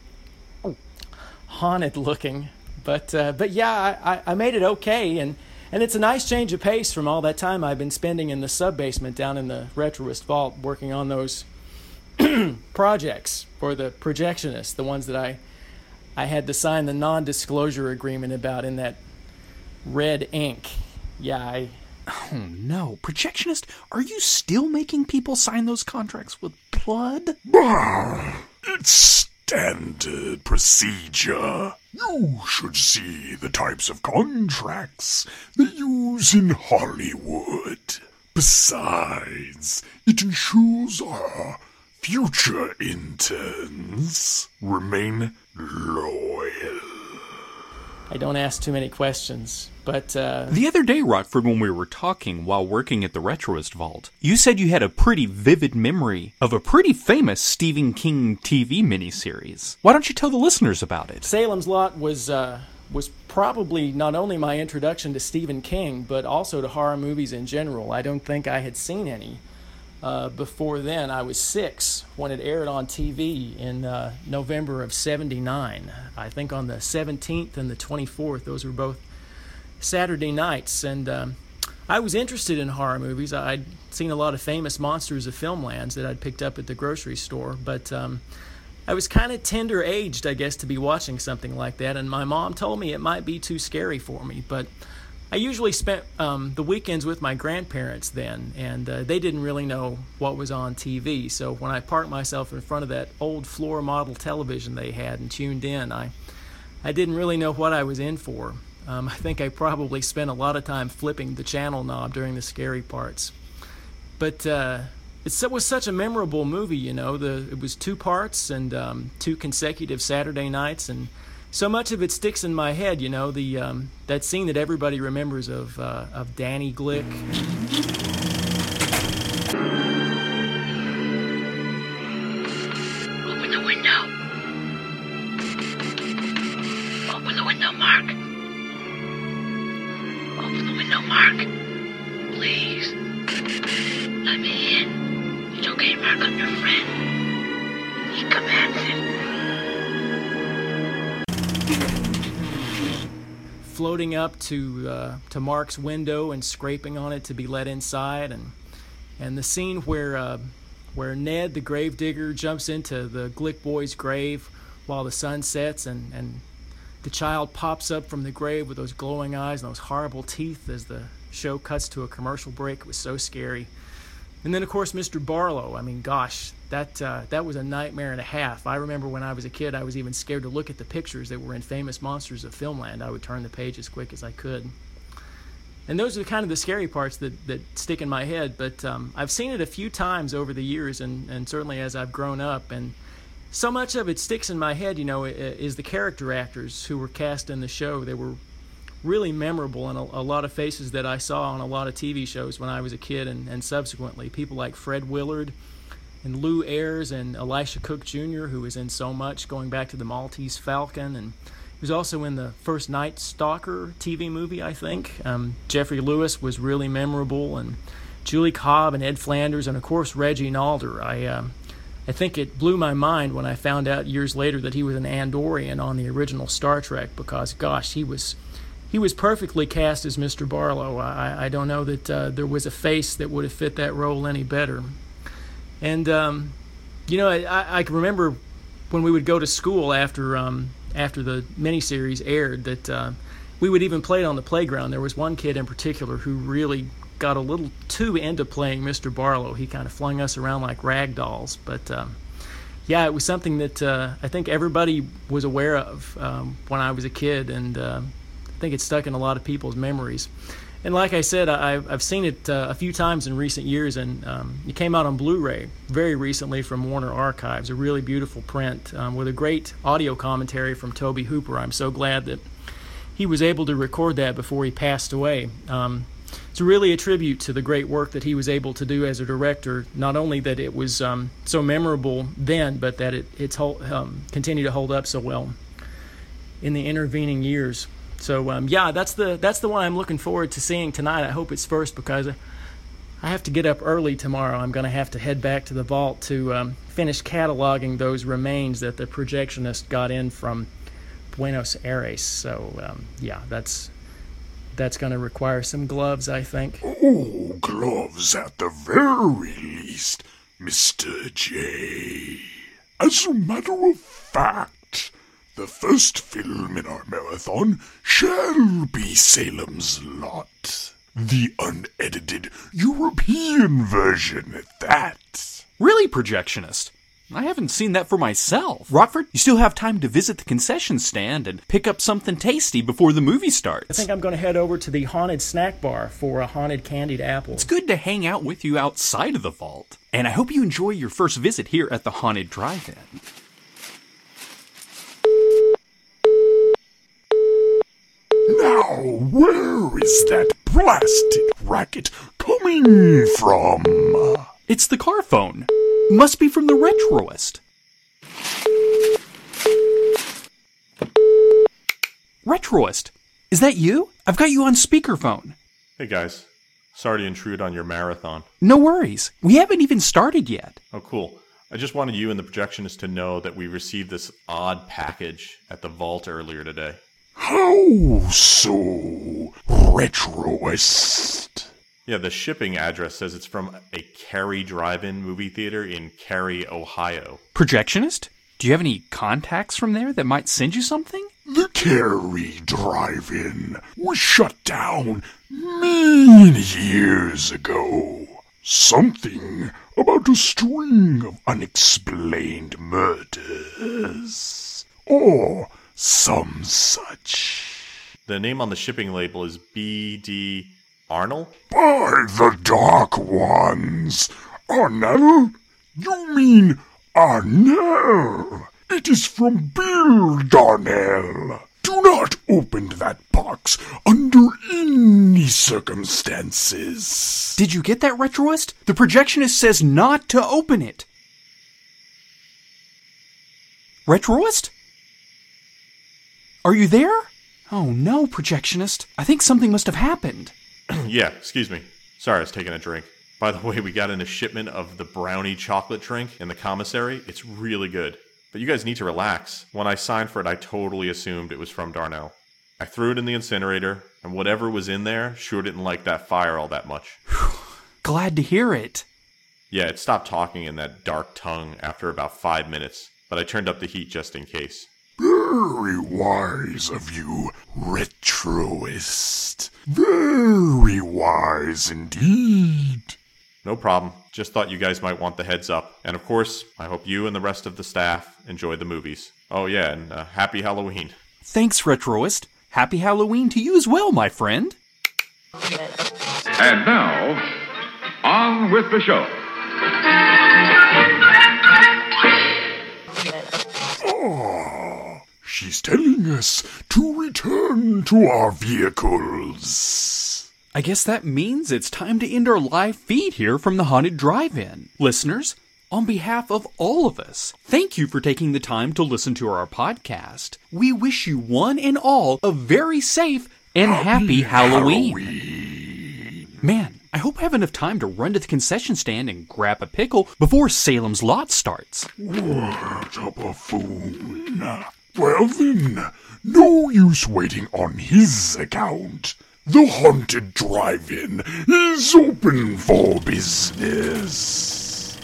haunted looking. But yeah, I made it okay, and it's a nice change of pace from all that time I've been spending in the sub-basement down in the Retroist Vault working on those projects for the Projectionist, the ones that I had to sign the non-disclosure agreement about in that red ink. Yeah, Oh no, Projectionist, are you still making people sign those contracts with blood? It's standard procedure. You should see the types of contracts they use in Hollywood. Besides, it ensures our future interns remain loyal. I don't ask too many questions, but, The other day, Rockford, when we were talking while working at the Retroist Vault, you said you had a pretty vivid memory of a pretty famous Stephen King TV miniseries. Why don't you tell the listeners about it? Salem's Lot was probably not only my introduction to Stephen King, but also to horror movies in general. I don't think I had seen any before then. I was 6 when it aired on TV in November of '79. I think on the 17th and the 24th. Those were both Saturday nights. And I was interested in horror movies. I'd seen a lot of famous monsters of Filmlands that I'd picked up at the grocery store. But I was kind of tender-aged, I guess, to be watching something like that. And my mom told me it might be too scary for me. But I usually spent the weekends with my grandparents then, and they didn't really know what was on TV. So when I parked myself in front of that old floor model television they had and tuned in, I didn't really know what I was in for. I think I probably spent a lot of time flipping the channel knob during the scary parts. But it was such a memorable movie, you know. It was 2 parts and 2 consecutive Saturday nights, and so much of it sticks in my head, you know, that scene that everybody remembers of Danny Glick. Open the window. Open the window, Mark. Open the window, Mark. Please. Let me in. It's okay, Mark, I'm your friend. He commands it. Floating up to Mark's window and scraping on it to be let inside, and the scene where Ned the gravedigger jumps into the Glick boy's grave while the sun sets, and the child pops up from the grave with those glowing eyes and those horrible teeth as the show cuts to a commercial break. It was so scary. And then, of course, Mr. Barlow. I mean, gosh, that was a nightmare and a half. I remember when I was a kid, I was even scared to look at the pictures that were in Famous Monsters of Filmland. I would turn the page as quick as I could. And those are kind of the scary parts that stick in my head. But I've seen it a few times over the years, and certainly as I've grown up. And so much of it sticks in my head, you know, is the character actors who were cast in the show. They were really memorable, and a lot of faces that I saw on a lot of TV shows when I was a kid and subsequently. People like Fred Willard and Lou Ayres and Elisha Cook Jr., who was in so much, going back to the Maltese Falcon, and he was also in the first Night Stalker TV movie, I think. Jeffrey Lewis was really memorable, and Julie Cobb and Ed Flanders, and of course Reggie Nalder. I think it blew my mind when I found out years later that he was an Andorian on the original Star Trek, because gosh, he was perfectly cast as Mr. Barlow. I don't know that there was a face that would have fit that role any better. And, you know, I can remember when we would go to school after the miniseries aired that we would even play it on the playground. There was one kid in particular who really got a little too into playing Mr. Barlow. He kind of flung us around like rag dolls. But, yeah, it was something that I think everybody was aware of when I was a kid, and I think it's stuck in a lot of people's memories. And like I said, I've seen it a few times in recent years, and it came out on Blu-ray very recently from Warner Archives, a really beautiful print with a great audio commentary from Tobe Hooper. I'm so glad that he was able to record that before he passed away. It's really a tribute to the great work that he was able to do as a director, not only that it was so memorable then, but that it's continued to hold up so well in the intervening years. So, yeah, that's the one I'm looking forward to seeing tonight. I hope it's first, because I have to get up early tomorrow. I'm going to have to head back to the vault to finish cataloging those remains that the projectionist got in from Buenos Aires. So, yeah, that's going to require some gloves, I think. Oh, gloves at the very least, Mr. J. As a matter of fact, the first film in our marathon shall be Salem's Lot. The unedited European version at that. Really, projectionist? I haven't seen that for myself. Rockford, you still have time to visit the concession stand and pick up something tasty before the movie starts. I think I'm going to head over to the haunted snack bar for a haunted candied apple. It's good to hang out with you outside of the vault. And I hope you enjoy your first visit here at the Haunted Drive-In. Now, where is that blasted racket coming from? It's the car phone. Must be from the Retroist. Retroist, is that you? I've got you on speakerphone. Hey guys, sorry to intrude on your marathon. No worries. We haven't even started yet. Oh, cool. I just wanted you and the projectionist to know that we received this odd package at the vault earlier today. How so, Retroist? Yeah, the shipping address says it's from a Cary Drive-In movie theater in Cary, Ohio. Projectionist? Do you have any contacts from there that might send you something? The Cary Drive-In was shut down many years ago. Something about a string of unexplained murders. Or some such. The name on the shipping label is B.D. Arnold? By the Dark Ones. Arnell? You mean Arnell? It is from Bill Darnell. Do not open that box under any circumstances. Did you get that, Retroist? The projectionist says not to open it. Retroist? Are you there? Oh no, projectionist. I think something must have happened. Yeah, excuse me. Sorry, I was taking a drink. By the way, we got in a shipment of the brownie chocolate drink in the commissary. It's really good. But you guys need to relax. When I signed for it, I totally assumed it was from Darnell. I threw it in the incinerator, and whatever was in there sure didn't like that fire all that much. Glad to hear it. Yeah, it stopped talking in that dark tongue after about 5 minutes, but I turned up the heat just in case. Very wise of you, Retroist. Very wise indeed. No problem. Just thought you guys might want the heads up. And of course, I hope you and the rest of the staff enjoy the movies. Oh yeah, and happy Halloween. Thanks, Retroist. Happy Halloween to you as well, my friend. And now, on with the show. Oh, she's telling us to return to our vehicles. I guess that means it's time to end our live feed here from the Haunted Drive-In. Listeners, on behalf of all of us, thank you for taking the time to listen to our podcast. We wish you one and all a very safe and happy Halloween. Man, I hope I have enough time to run to the concession stand and grab a pickle before Salem's Lot starts. What a buffoon. Well then, no use waiting on his account. The Haunted Drive-In is open for business.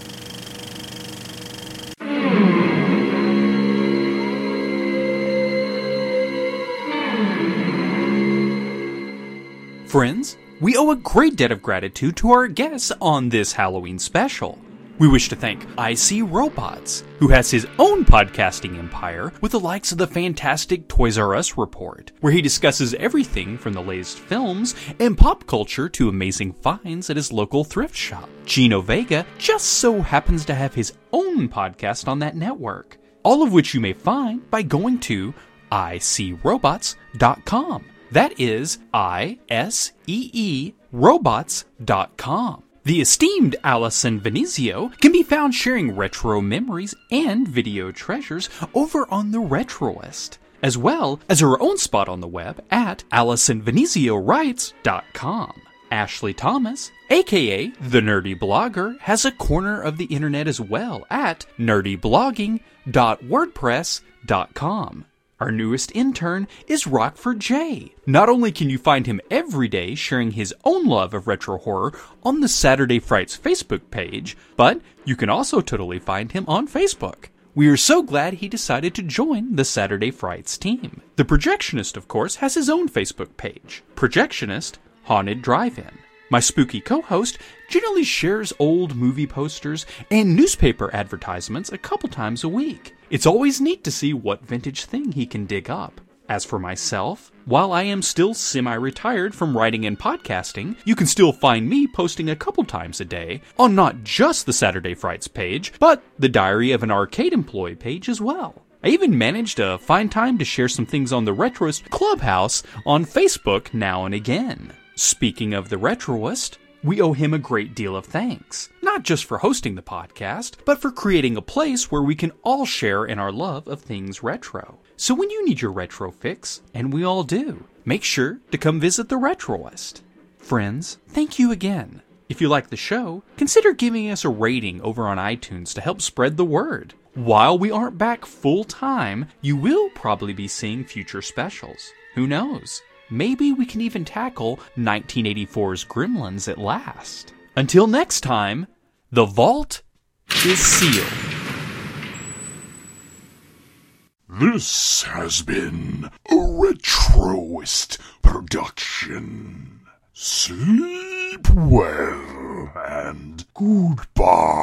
Friends, we owe a great debt of gratitude to our guests on this Halloween special. We wish to thank IC Robots, who has his own podcasting empire with the likes of the fantastic Toys R Us Report, where he discusses everything from the latest films and pop culture to amazing finds at his local thrift shop. Gino Vega just so happens to have his own podcast on that network, all of which you may find by going to icrobots.com. That is ISEE robots.com. The esteemed Allison Venezio can be found sharing retro memories and video treasures over on the Retroist, as well as her own spot on the web at AllisonVeneziowrites.com. Ashley Thomas, aka The Nerdy Blogger, has a corner of the internet as well at nerdyblogging.wordpress.com. Our newest intern is Rockford J. Not only can you find him every day sharing his own love of retro horror on the Saturday Frights Facebook page, but you can also totally find him on Facebook. We are so glad he decided to join the Saturday Frights team. The Projectionist, of course, has his own Facebook page, Projectionist Haunted Drive-In. My spooky co-host generally shares old movie posters and newspaper advertisements a couple times a week. It's always neat to see what vintage thing he can dig up. As for myself, while I am still semi-retired from writing and podcasting, you can still find me posting a couple times a day on not just the Saturday Frights page, but the Diary of an Arcade Employee page as well. I even managed to find time to share some things on the Retroist Clubhouse on Facebook now and again. Speaking of the Retroist, we owe him a great deal of thanks, not just for hosting the podcast, but for creating a place where we can all share in our love of things retro. So when you need your retro fix, and we all do, make sure to come visit the Retroist. Friends, thank you again. If you like the show, consider giving us a rating over on iTunes to help spread the word. While we aren't back full time, you will probably be seeing future specials. Who knows? Maybe we can even tackle 1984's Gremlins at last. Until next time, the vault is sealed. This has been a Retroist production. Sleep well and goodbye.